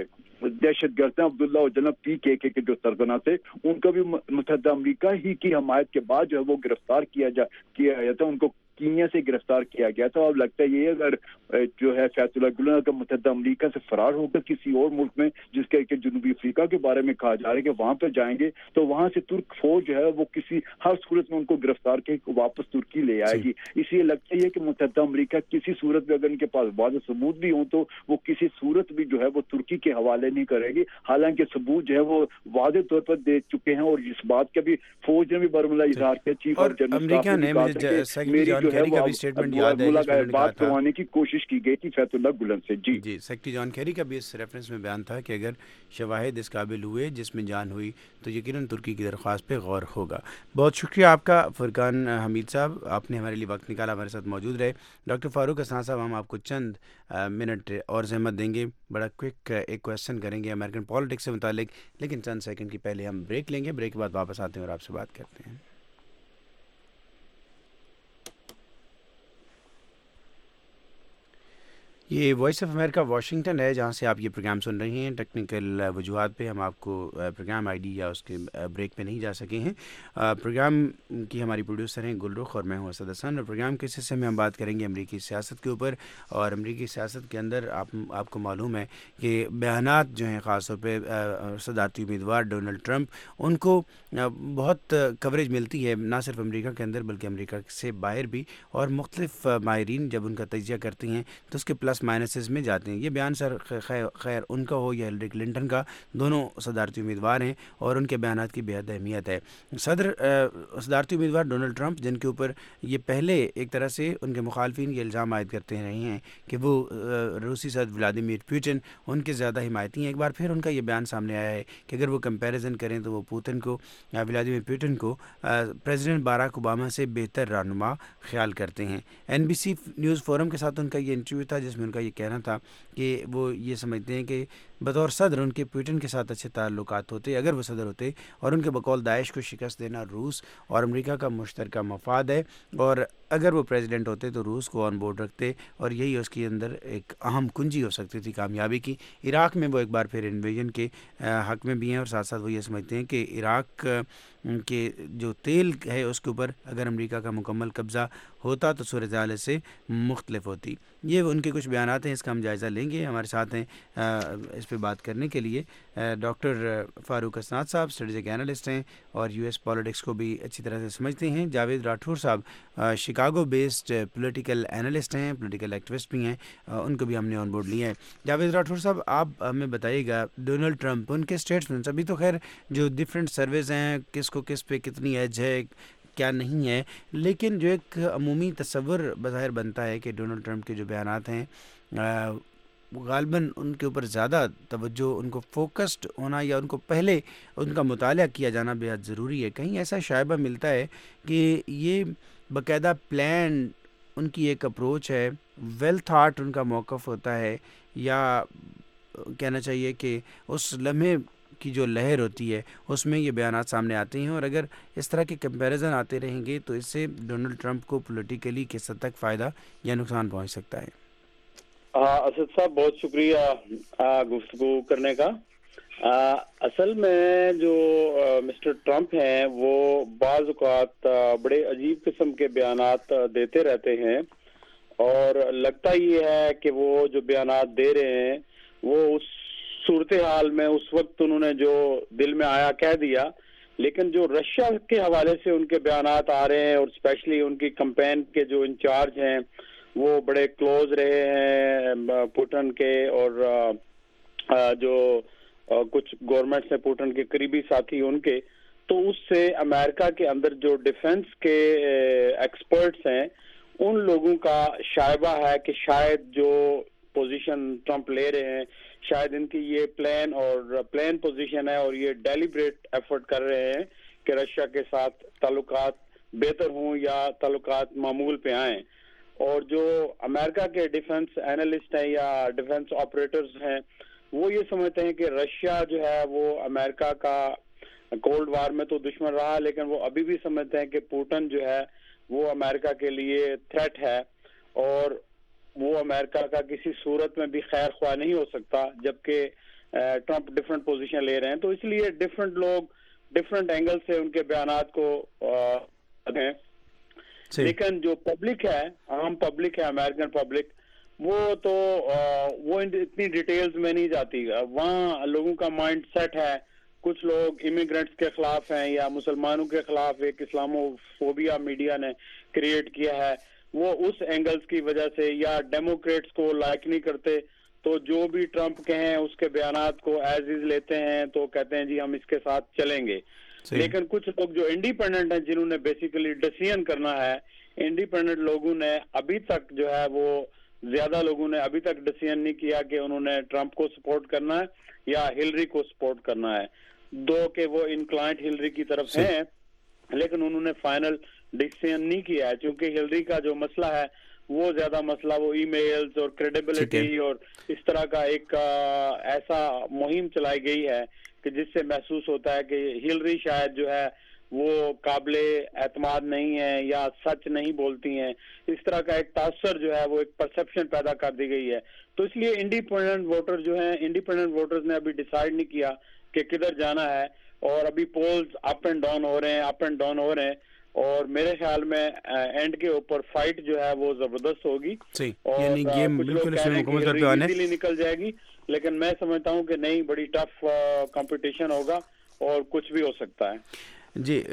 دہشت گرد ہیں عبداللہ اوجلن پی کے کے کے جو سربراہ تھے، ان کو بھی متحدہ امریکہ ہی کی حمایت کے بعد جو ہے وہ گرفتار کیا جا کیا گیا تھا، ان کو کینیا سے گرفتار کیا گیا تھا. اب لگتا ہے یہ اگر جو ہے فتح اللہ گولن کا متحدہ امریکہ سے فرار ہو کر کسی اور ملک میں، جس کے کہ جنوبی افریقہ کے بارے میں کہا جا رہا ہے کہ وہاں پہ جائیں گے، تو وہاں سے ترک فوج جو ہے وہ کسی ہر صورت میں ان کو گرفتار کے واپس ترکی لے آئے گی. اس لیے لگتا ہے کہ متحدہ امریکہ کسی صورت میں اگر ان کے پاس واضح ثبوت بھی ہوں تو وہ کسی صورت بھی جو ہے وہ ترکی کے حوالے نہیں کرے گی. حالانکہ ثبوت جو ہے وہ واضح طور پر دے چکے ہیں، اور اس بات کا بھی فوج نے بھی برملا اظہار کیا، چیف آف جنرل بات کروانے کی کوشش کی گئی تھی فتح اللہ گولن سے. جی جی سیکرٹری جان کیری کا بھی اس ریفرنس میں بیان تھا کہ اگر شواہد اس قابل ہوئے جس میں جان ہوئی تو یقیناً ترکی کی درخواست پہ غور ہوگا. بہت شکریہ آپ کا فرقان حمید صاحب، آپ نے ہمارے لیے وقت نکالا، ہمارے ساتھ موجود رہے. ڈاکٹر فاروق حسنان صاحب، ہم آپ کو چند منٹ اور زحمت دیں گے، بڑا کوئک ایک کویشچن کریں گے امریکن پالیٹکس سے متعلق، لیکن چند سیکنڈ کی پہلے ہم بریک لیں گے. بریک کے بعد واپس آتے ہیں اور آپ سے بات کرتے ہیں. یہ وائس آف امریکہ واشنگٹن ہے، جہاں سے آپ یہ پروگرام سن رہے ہیں. ٹیکنیکل وجوہات پہ ہم آپ کو پروگرام آئی ڈی یا اس کے بریک پہ نہیں جا سکے ہیں. پروگرام کی ہماری پروڈیوسر ہیں گل رخ اور میں ہوں اسد حسن، اور پروگرام کے حصے میں ہم بات کریں گے امریکی سیاست کے اوپر. اور امریکی سیاست کے اندر آپ آپ کو معلوم ہے کہ بیانات جو ہیں خاص طور پہ صدارتی امیدوار ڈونلڈ ٹرمپ، ان کو بہت کوریج ملتی ہے، نہ صرف امریکہ کے اندر بلکہ امریکہ سے باہر بھی. اور مختلف ماہرین جب ان کا تجزیہ کرتے ہیں تو اس کے پلس مائنسز میں جاتے ہیں. یہ بیان سر خیر, خیر ان کا ہو یا ہلری کلنٹن کا، دونوں صدارتی امیدوار ہیں اور ان کے بیانات کی بے حد اہمیت ہے. صدر صدارتی امیدوار ڈونلڈ ٹرمپ، جن کے اوپر یہ پہلے ایک طرح سے ان کے مخالفین یہ الزام عائد کرتے رہے ہیں کہ وہ روسی صدر ولادیمیر پوٹن ان کے زیادہ حمایتی ہیں، ایک بار پھر ان کا یہ بیان سامنے آیا ہے کہ اگر وہ کمپیریزن کریں تو وہ پوتن کو ولادیمیر پوٹن کو پریزیڈنٹ باراک اوباما سے بہتر رہنما خیال کرتے ہیں. N B C news forum کے ساتھ ان کا یہ انٹرویو تھا جس میں ان کا یہ کہنا تھا کہ وہ یہ سمجھتے ہیں کہ بطور صدر ان کے پوٹن کے ساتھ اچھے تعلقات ہوتے اگر وہ صدر ہوتے، اور ان کے بقول داعش کو شکست دینا روس اور امریکہ کا مشترکہ مفاد ہے، اور اگر وہ پریزیڈنٹ ہوتے تو روس کو آن بورڈ رکھتے، اور یہی اس کے اندر ایک اہم کنجی ہو سکتی تھی کامیابی کی. عراق میں وہ ایک بار پھر انویژن کے حق میں بھی ہیں، اور ساتھ ساتھ وہ یہ سمجھتے ہیں کہ عراق کہ جو تیل ہے اس کے اوپر اگر امریکہ کا مکمل قبضہ ہوتا تو صورتحال سے مختلف ہوتی. یہ ان کے کچھ بیانات ہیں، اس کا ہم جائزہ لیں گے. ہمارے ساتھ ہیں اس پہ بات کرنے کے لیے ڈاکٹر فاروق حسنان صاحب، اسٹریٹجک اینالسٹ ہیں اور یو ایس پالیٹکس کو بھی اچھی طرح سے سمجھتے ہیں. جاوید راٹھور صاحب شکاگو بیسڈ پولیٹیکل اینالسٹ ہیں، پولیٹیکل ایکٹیوسٹ بھی ہیں، ان کو بھی ہم نے آن بورڈ لیا ہے. جاوید راٹھور صاحب، آپ ہمیں بتائیے گا ڈونلڈ ٹرمپ ان کے اسٹیٹمنٹس، ابھی تو خیر جو ڈفرینٹ سرویز ہیں کس کو کس پہ کتنی ایج ہے، کیا نہیں ہے، لیکن جو ایک عمومی تصور بظاہر بنتا ہے کہ ڈونلڈ ٹرمپ کے جو بیانات ہیں غالباً ان کے اوپر زیادہ توجہ، ان کو فوکسڈ ہونا یا ان کو پہلے ان کا مطالعہ کیا جانا بے حد ضروری ہے۔ کہیں ایسا شائبہ ملتا ہے کہ یہ باقاعدہ پلان ان کی ایک اپروچ ہے، ویل تھاٹ ان کا موقف ہوتا ہے، یا کہنا چاہیے کہ اس لمحے کی جو لہر ہوتی ہے اس میں یہ بیانات سامنے آتے ہیں، اور اگر اس طرح کے کمپیریزن آتے رہیں گے تو اس سے ڈونلڈ ٹرمپ کو پولیٹیکلی کس حد تک فائدہ یا نقصان پہنچ سکتا ہے۔ اسد صاحب بہت شکریہ گفتگو کرنے کا۔ اصل میں جو مسٹر ٹرمپ ہیں وہ بعض اوقات بڑے عجیب قسم کے بیانات دیتے رہتے ہیں، اور لگتا یہ ہے کہ وہ جو بیانات دے رہے ہیں وہ اس صورتحال میں اس وقت انہوں نے جو دل میں آیا کہہ دیا، لیکن جو رشیا کے حوالے سے ان کے بیانات آ رہے ہیں، اور اسپیشلی ان کی کمپین کے جو انچارج ہیں وہ بڑے کلوز رہے ہیں پوٹن کے، اور جو کچھ گورنمنٹس ہیں پوٹن کے قریبی ساتھی ان کے، تو اس سے امریکہ کے اندر جو ڈیفنس کے ایکسپرٹس ہیں ان لوگوں کا شائبہ ہے کہ شاید جو پوزیشن ٹرمپ لے رہے ہیں شاید ان کی یہ پلان اور پلان پوزیشن ہے، اور یہ ڈیلیبریٹ ایفرٹ کر رہے ہیں کہ رشیا کے ساتھ تعلقات بہتر ہوں یا تعلقات معمول پہ آئیں۔ اور جو امریکہ کے ڈیفنس اینالسٹ ہیں یا ڈیفنس آپریٹرز ہیں وہ یہ سمجھتے ہیں کہ رشیا جو ہے وہ امریکہ کا کولڈ وار میں تو دشمن رہا، لیکن وہ ابھی بھی سمجھتے ہیں کہ پوٹن جو ہے وہ امریکہ کے لیے تھریٹ ہے، اور وہ امریکہ کا کسی صورت میں بھی خیر خواہ نہیں ہو سکتا، جبکہ ٹرمپ ڈفرینٹ پوزیشن لے رہے ہیں۔ تو اس لیے ڈفرینٹ لوگ ڈفرینٹ اینگل سے ان کے بیانات کو ہیں، لیکن جو پبلک ہے، عام پبلک ہے، امریکن پبلک، وہ تو وہ اتنی ڈیٹیلز میں نہیں جاتی۔ وہاں لوگوں کا مائنڈ سیٹ ہے، کچھ لوگ امیگرینٹس کے خلاف ہیں یا مسلمانوں کے خلاف ایک اسلامو فوبیا میڈیا نے کریٹ کیا ہے، وہ اس اینگلز کی وجہ سے، یا ڈیموکریٹس کو لائک نہیں کرتے تو جو بھی ٹرمپ کہیں اس کے بیانات کو ایز از لیتے ہیں، تو کہتے ہیں جی ہم اس کے ساتھ چلیں گے۔ لیکن کچھ لوگ جو انڈیپینڈنٹ ہیں جنہوں نے بیسیکلی ڈیسیژن کرنا ہے، انڈیپینڈنٹ لوگوں نے ابھی تک جو ہے وہ زیادہ لوگوں نے ابھی تک ڈیسیژن نہیں کیا کہ انہوں نے ٹرمپ کو سپورٹ کرنا ہے یا ہلری کو سپورٹ کرنا ہے، دو کہ وہ انکلائنٹ ہلری کی طرف ہیں، لیکن انہوں نے فائنل ڈیسیژن نہیں کیا ہے، چونکہ ہلری کا جو مسئلہ ہے وہ زیادہ مسئلہ وہ ای میلز اور کریڈیبلٹی اور اس طرح کا ایک ایسا مہم چلائی گئی ہے کہ جس سے محسوس ہوتا ہے کہ ہلری شاید جو ہے وہ قابل اعتماد نہیں ہے یا سچ نہیں بولتی ہیں، اس طرح کا ایک تاثر جو ہے وہ ایک پرسپشن پیدا کر دی گئی ہے۔ تو اس لیے انڈیپینڈنٹ ووٹر جو ہیں، انڈیپینڈنٹ ووٹرز نے ابھی ڈیسائیڈ نہیں کیا کہ کدھر جانا ہے، اور ابھی پولز اپ اینڈ ڈاؤن ہو رہے ہیں اپ اینڈ ڈاؤن ہو رہے ہیں اور میرے خیال میں اینڈ کے اوپر فائٹ جو ہے وہ زبردست ہوگی، اور یعنی گیم بالکل اس میں مکمل طور پہ آنے ایزیلی نکل جائے گی، لیکن میں سمجھتا ہوں کہ نہیں، بڑی ٹف کمپٹیشن ہوگا اور کچھ بھی ہو سکتا ہے۔ جی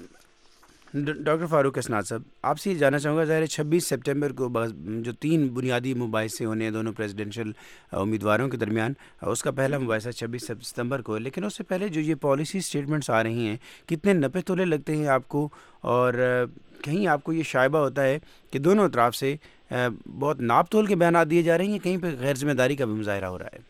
ڈاکٹر فاروق اسناد صاحب، آپ سے یہ جاننا چاہوں گا، ظاہر چھبیس سپٹمبر کو جو تین بنیادی مباحثے ہونے ہیں دونوں پریزیڈنشل امیدواروں کے درمیان، اس کا پہلا مباحثہ چھبیس ستمبر کو ہے، لیکن اس سے پہلے جو یہ پالیسی سٹیٹمنٹس آ رہی ہیں کتنے نپے تولے لگتے ہیں آپ کو، اور کہیں آپ کو یہ شائبہ ہوتا ہے کہ دونوں اطراف سے بہت ناپ تول کے بیانات دیے جا رہے ہیں، کہیں پہ غیر ذمہ داری کا بھی مظاہرہ ہو رہا ہے؟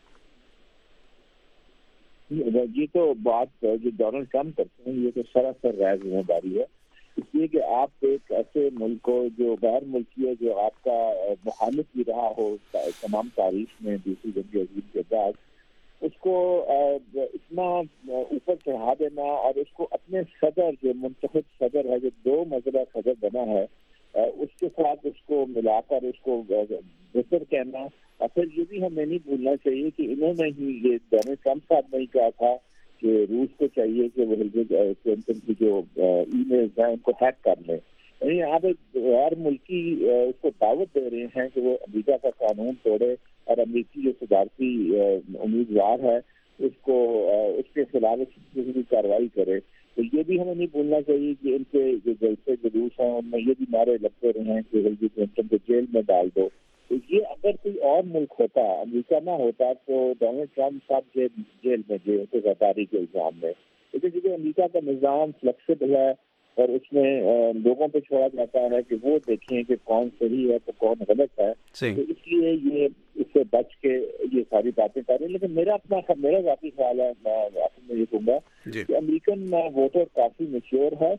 یہ تو بات جو ڈونلڈ ٹرمپ کرتے ہیں یہ تو سراسر غیر ذمہ داری ہے، اس لیے کہ آپ ایک ایسے ملک کو جو غیر ملکی ہے، جو آپ کا مخالف بھی رہا ہو تمام تاریخ میں دوسری جنگ عظیم کے بعد، اس کو اتنا اوپر چڑھا دینا اور اس کو اپنے صدر جو منتخب صدر ہے، جو دو مرتبہ صدر بنا ہے، اس کے ساتھ اس کو ملا کر اس کو بہتر کہنا، اور پھر یہ بھی ہمیں نہیں بھولنا چاہیے کہ انہوں نے ہی یہ ڈونلڈ ٹرمپ صاحب نے کہا تھا کہ روس کو چاہیے کہ وہ ہلری کلنٹن کی جو ای میلز ہیں ان کو ہیک کر لیں، یعنی آپ ایک غیر ملکی اس کو دعوت دے رہے ہیں کہ وہ امریکہ کا قانون توڑے اور امریکی جو صدارتی امیدوار ہے اس کو اس کے خلاف بھی کارروائی کرے۔ تو یہ بھی ہمیں نہیں بھولنا چاہیے کہ ان کے جو جلسے جلوس ہیں ان میں یہ بھی نعرے لگتے رہے ہیں کہ ہلری کلنٹن کو جیل میں ڈال دو۔ تو یہ اگر کوئی اور ملک ہوتا، امریکہ نہ ہوتا، تو ڈونلڈ ٹرمپ صاحب جیل میں گئے غداری کے الزام میں، لیکن کیونکہ امریکہ کا نظام فلیکسیبل ہے اور اس میں لوگوں پہ چھوڑا جاتا ہے کہ وہ دیکھیں کہ کون صحیح ہے تو کون غلط ہے. تو اس لیے یہ اس سے بچ کے یہ ساری باتیں کر رہے ہیں. لیکن میرا اپنا میرا ذاتی خیال ہے, میں میں یہ کہوں گا کہ امریکن ووٹر کافی میچور ہے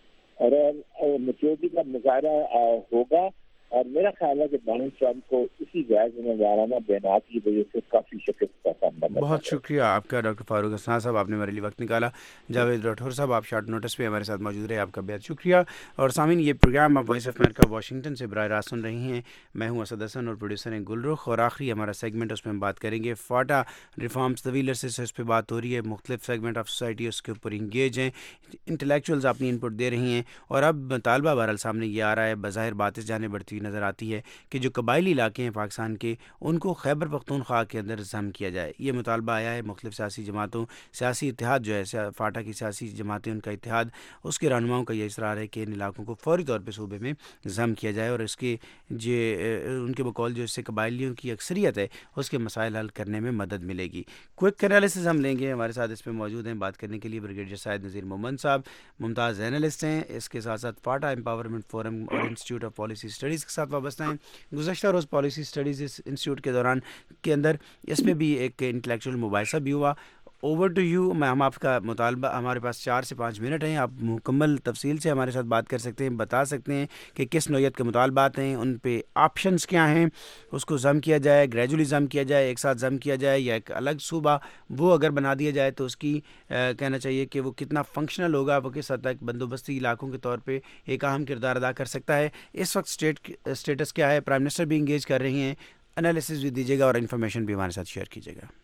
اور میچورٹی کا مظاہرہ ہوگا, اور میرا خیال ہے کہ ڈونلڈ ٹرمپ کو اسی غیر ذمہ دارانہ بیانات کی وجہ سے کافی شکست کا سامنا کرنا. بہت شکریہ آپ کا ڈاکٹر فاروق حسنان صاحب, آپ نے ہمارے لیے وقت نکالا. جاوید راٹھور صاحب, آپ شارٹ نوٹس پہ ہمارے ساتھ موجود رہے, آپ کا بہت شکریہ. اور سامعین, یہ پروگرام آپ وائس آف امریکہ واشنگٹن سے براہ راست سن رہی ہیں. میں ہوں اسد حسن اور پروڈیوسر ہیں گلرخ. اور آخری ہمارا سیگمنٹ, اس میں ہم بات کریں گے فاٹا ریفارمز. طویل عرصے سے اس پہ بات ہو رہی ہے, مختلف سیگمنٹ آف سوسائٹی اس کے اوپر انگیج ہیں, انٹلیکچوئلز اپنی ان پٹ دے رہی ہیں, اور اب مطالبہ بہرحال سامنے یہ آ رہا ہے, بظاہر بات اس جانب بڑھتی ہوئی نظر آتی ہے کہ جو قبائلی علاقے ہیں پاکستان کے, ان کو خیبر پختونخوا کے اندر ضم کیا جائے. یہ مطالبہ آیا ہے مختلف سیاسی جماعتوں, سیاسی اتحاد جو ہے فاٹا کی سیاسی جماعتیں, ان کا اتحاد, اس کے رہنماؤں کا یہ اصرار ہے کہ ان علاقوں کو فوری طور پہ صوبے میں ضم کیا جائے, اور اس کے جو ان کے بقول جو اس سے قبائلیوں کی اکثریت ہے اس کے مسائل حل کرنے میں مدد ملے گی. کوئک انالیسز ہم لیں گے. ہمارے ساتھ اس پہ موجود ہیں بات کرنے کے لیے بریگیڈیئر سید نذیر محمد صاحب, ممتاز اینالسٹ ہیں, اس کے ساتھ ساتھ فاٹا امپاورمنٹ فورم اور انسٹیٹیوٹ آف پالیسی اسٹڈیز کے ساتھ وابستہ ہیں. گزشتہ روز پالیسی اسٹڈیز انسٹیٹیوٹ کے دوران کے اندر اس میں بھی ایک انٹلیکچوئل مباحثہ بھی ہوا. Over to you. میں ہم آپ کا مطالبہ, ہمارے پاس چار سے پانچ منٹ ہیں, آپ مکمل تفصیل سے ہمارے ساتھ بات کر سکتے ہیں, بتا سکتے ہیں کہ کس نوعیت کے مطالبات ہیں, ان پہ آپشنس کیا ہیں, اس کو ضم کیا جائے, گریجولی ضم کیا جائے, ایک ساتھ ضم کیا جائے, یا ایک الگ صوبہ وہ اگر بنا دیا جائے تو اس کی کہنا چاہیے کہ وہ کتنا فنکشنل ہوگا, وہ کس حد تک بندوبستی علاقوں کے طور پہ ایک اہم کردار ادا کر سکتا ہے. اس وقت اسٹیٹ اسٹیٹس کیا ہے, پرائم منسٹر بھی انگیج کر رہی ہیں, انالیسز بھی دیجیے گا اور انفارمیشن بھی ہمارے ساتھ شیئر کیجیے گا.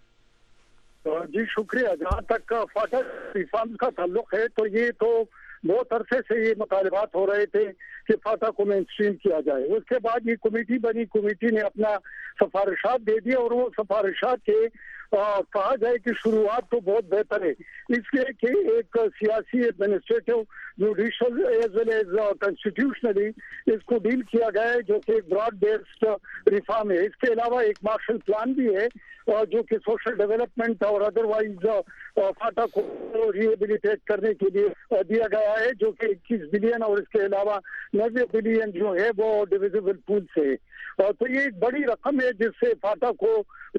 جی شکریہ. جہاں تک فاٹا ریفارمز کا تعلق ہے تو یہ تو بہت عرصے سے یہ مطالبات ہو رہے تھے کہ فاٹا کو مین اسٹریم کیا جائے. اس کے بعد یہ کمیٹی بنی, کمیٹی نے اپنا سفارشات دے دیا, اور وہ سفارشات کے کہا جائے کہ شروعات تو بہت بہتر ہے, اس لیے کہ ایک سیاسی administrative judicial as well as constitutionally اس کو ڈیل کیا گیا ہے, جو کہ ایک براڈ بیسڈ ریفارم ہے. اس کے علاوہ ایک مارشل پلان بھی ہے جو کہ سوشل ڈیولپمنٹ اور ادروائز فاٹا کو ریہیبلیٹیٹ کرنے کے لیے دیا گیا ہے, جو کہ اکیس بلین اور اس کے علاوہ نوے بلین جو ہے وہ ڈویزیبل پول سے. تو یہ ایک بڑی رقم ہے جس سے فاٹا کو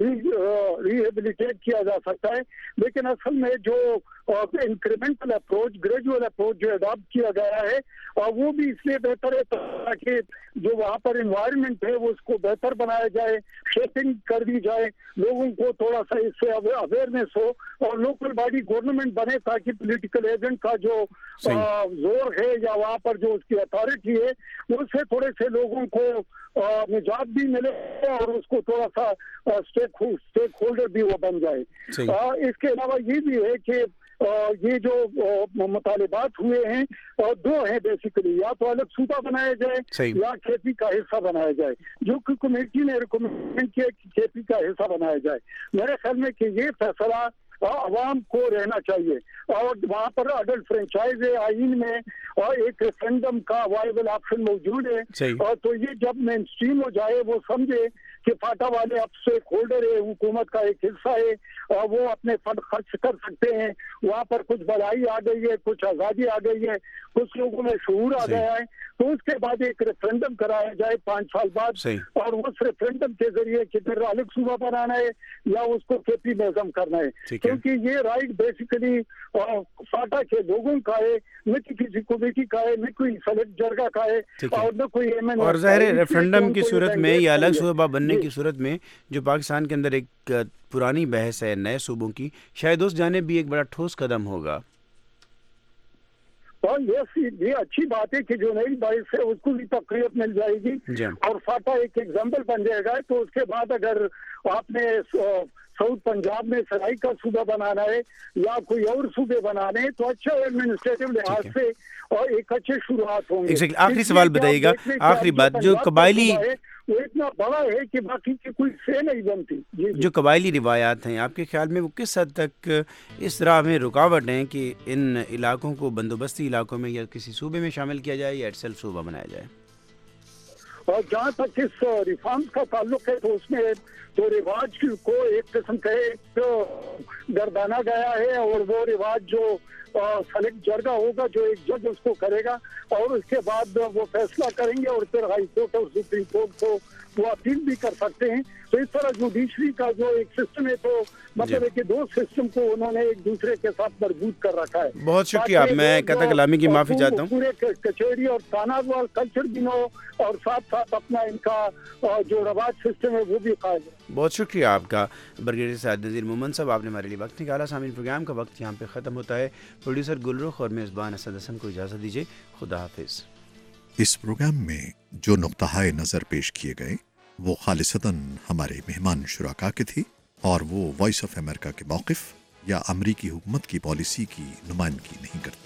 ریہیبلیٹیٹ کیا جا سکتا ہے. لیکن اصل میں جو انکریمنٹل اپروچ, گریجول اپروچ جو اڈاپٹ کیا گیا ہے, وہ بھی اس لیے بہتر ہے تاکہ جو وہاں پر انوائرمنٹ ہے وہ اس کو بہتر بنایا جائے, شیپنگ کر دی جائے, لوگوں کو تھوڑا سا اس سے اویئرنیس ہو, اور لوکل باڈی گورنمنٹ بنے تاکہ پولیٹیکل ایجنٹ کا جو زور ہے یا وہاں پر جو اس کی اتھارٹی ہے اس سے تھوڑے سے لوگوں کو نجات بھی ملے, اور اس کو تھوڑا سا اسٹیک ہولڈر بھی وہ بن جائے. اس کے علاوہ یہ بھی ہے کہ یہ جو مطالبات ہوئے ہیں دو ہیں بیسیکلی, یا تو الگ صوبہ بنایا جائے یا کھیتی کا حصہ بنایا جائے, جو کہ کمیٹی نے ریکمینڈ کیا کہ کھیتی کا حصہ بنایا جائے. میرے خیال میں کہ یہ فیصلہ عوام کو رہنا چاہیے, اور وہاں پر اڈلٹ فرینچائز ہے, آئین میں اور ایک ریفرینڈم کا وائبل آپشن موجود ہے, اور تو یہ جب مین اسٹریم ہو جائے وہ سمجھے کہ فاٹا والے اب سے ہولڈر ہے, حکومت کا ایک حصہ ہے, اور وہ اپنے فنڈ خرچ کر سکتے ہیں. وہاں پر کچھ بھلائی آ گئی ہے, کچھ آزادی آ گئی ہے, کچھ لوگوں میں شعور آ گیا ہے, تو اس کے بعد ایک ریفرینڈم کرایا جائے پانچ سال بعد, اور اس ریفرینڈم کے ذریعے کدھر الگ صوبہ بنانا ہے یا اس کو کے پی میں ضم کرنا ہے, کیونکہ یہ رائٹ بیسیکلی فاٹا کے لوگوں کا ہے, نہ کہ کسی کمیٹی کا ہے, نہ کوئی سلیکٹ جرگہ کا ہے, اور نہ کوئی ایم این اے. اور ظاہر ریفرینڈم کی صورت میں یا الگ صوبہ بننے کی صورت میں جو پاکستان کے اندر ایک پرانی بحث ہے نئے صوبوں کی, شاید اس جانب بھی ایک بڑا ٹھوس قدم ہوگا. اور یہ اچھی بات ہے کہ جو نئی بحث ہے اس کو بھی تقریب مل جائے گی, اور فاٹا ایک ایگزامپل بن جائے گا. تو اس کے بعد اگر آپ نے ساؤتھ پنجاب میں سرائی کا صوبہ بنانا ہے یا کوئی اور صوبے بنانے ہیں تو اچھا ایڈمنسٹریٹو لحاظ سے اور ایک اچھے شروعات ہوں گے. آخری سوال بتائیے گا, آخری بات, جو قبائلی وہ اتنا بڑا ہے کہ باقی کی کوئی سے نہیں بنتی. جو قبائلی روایات ہیں آپ کے خیال میں وہ کس حد تک اس راہ میں رکاوٹ ہیں کہ ان علاقوں کو بندوبستی علاقوں میں یا کسی صوبے میں شامل کیا جائے یا ایٹ سیلف صوبہ بنایا جائے؟ اور جہاں تک اس ریفارمز کا تعلق ہے تو اس میں تو رواج کو ایک قسم کا ایک گردانا گیا ہے، اور وہ رواج جو سلیکٹ جرگہ ہوگا، جو ایک جج اس کو کرے گا اور اس کے بعد وہ فیصلہ کریں گے، اور پھر ہائی کورٹ اور سپریم کورٹ کو وہ اپیل بھی کر سکتے ہیں. تو اس طرح جوڈیشری کا جو ایک سسٹم ہے، تو مطلب ہے کہ دو سسٹم کو انہوں نے ایک دوسرے کے ساتھ مربوط کر رکھا ہے. بہت شکریہ. میں قطع کلامی کی معافی چاہتا ہوں. پورے کچہری اور تھانہ وال کلچر بھی ہو، اور ساتھ ساتھ اپنا ان کا جو رواج سسٹم ہے وہ بھی قائم ہے. بہت شکریہ آپ کا بریگیڈیئر سعد نذیر مومن صاحب، آپ نے ہمارے لیے وقت نکالا. سامعین، پروگرام کا وقت یہاں پہ ختم ہوتا ہے. پروڈیوسر گلرخ اور میزبان اسد حسن کو اجازت دیجیے. خدا حافظ. اس پروگرام میں جو نقطہ نظر پیش کیے گئے وہ خالصتاً ہمارے مہمان شرکا کے تھی، اور وہ وائس آف امریکہ کے موقف یا امریکی حکومت کی پالیسی کی نمائندگی نہیں کرتے.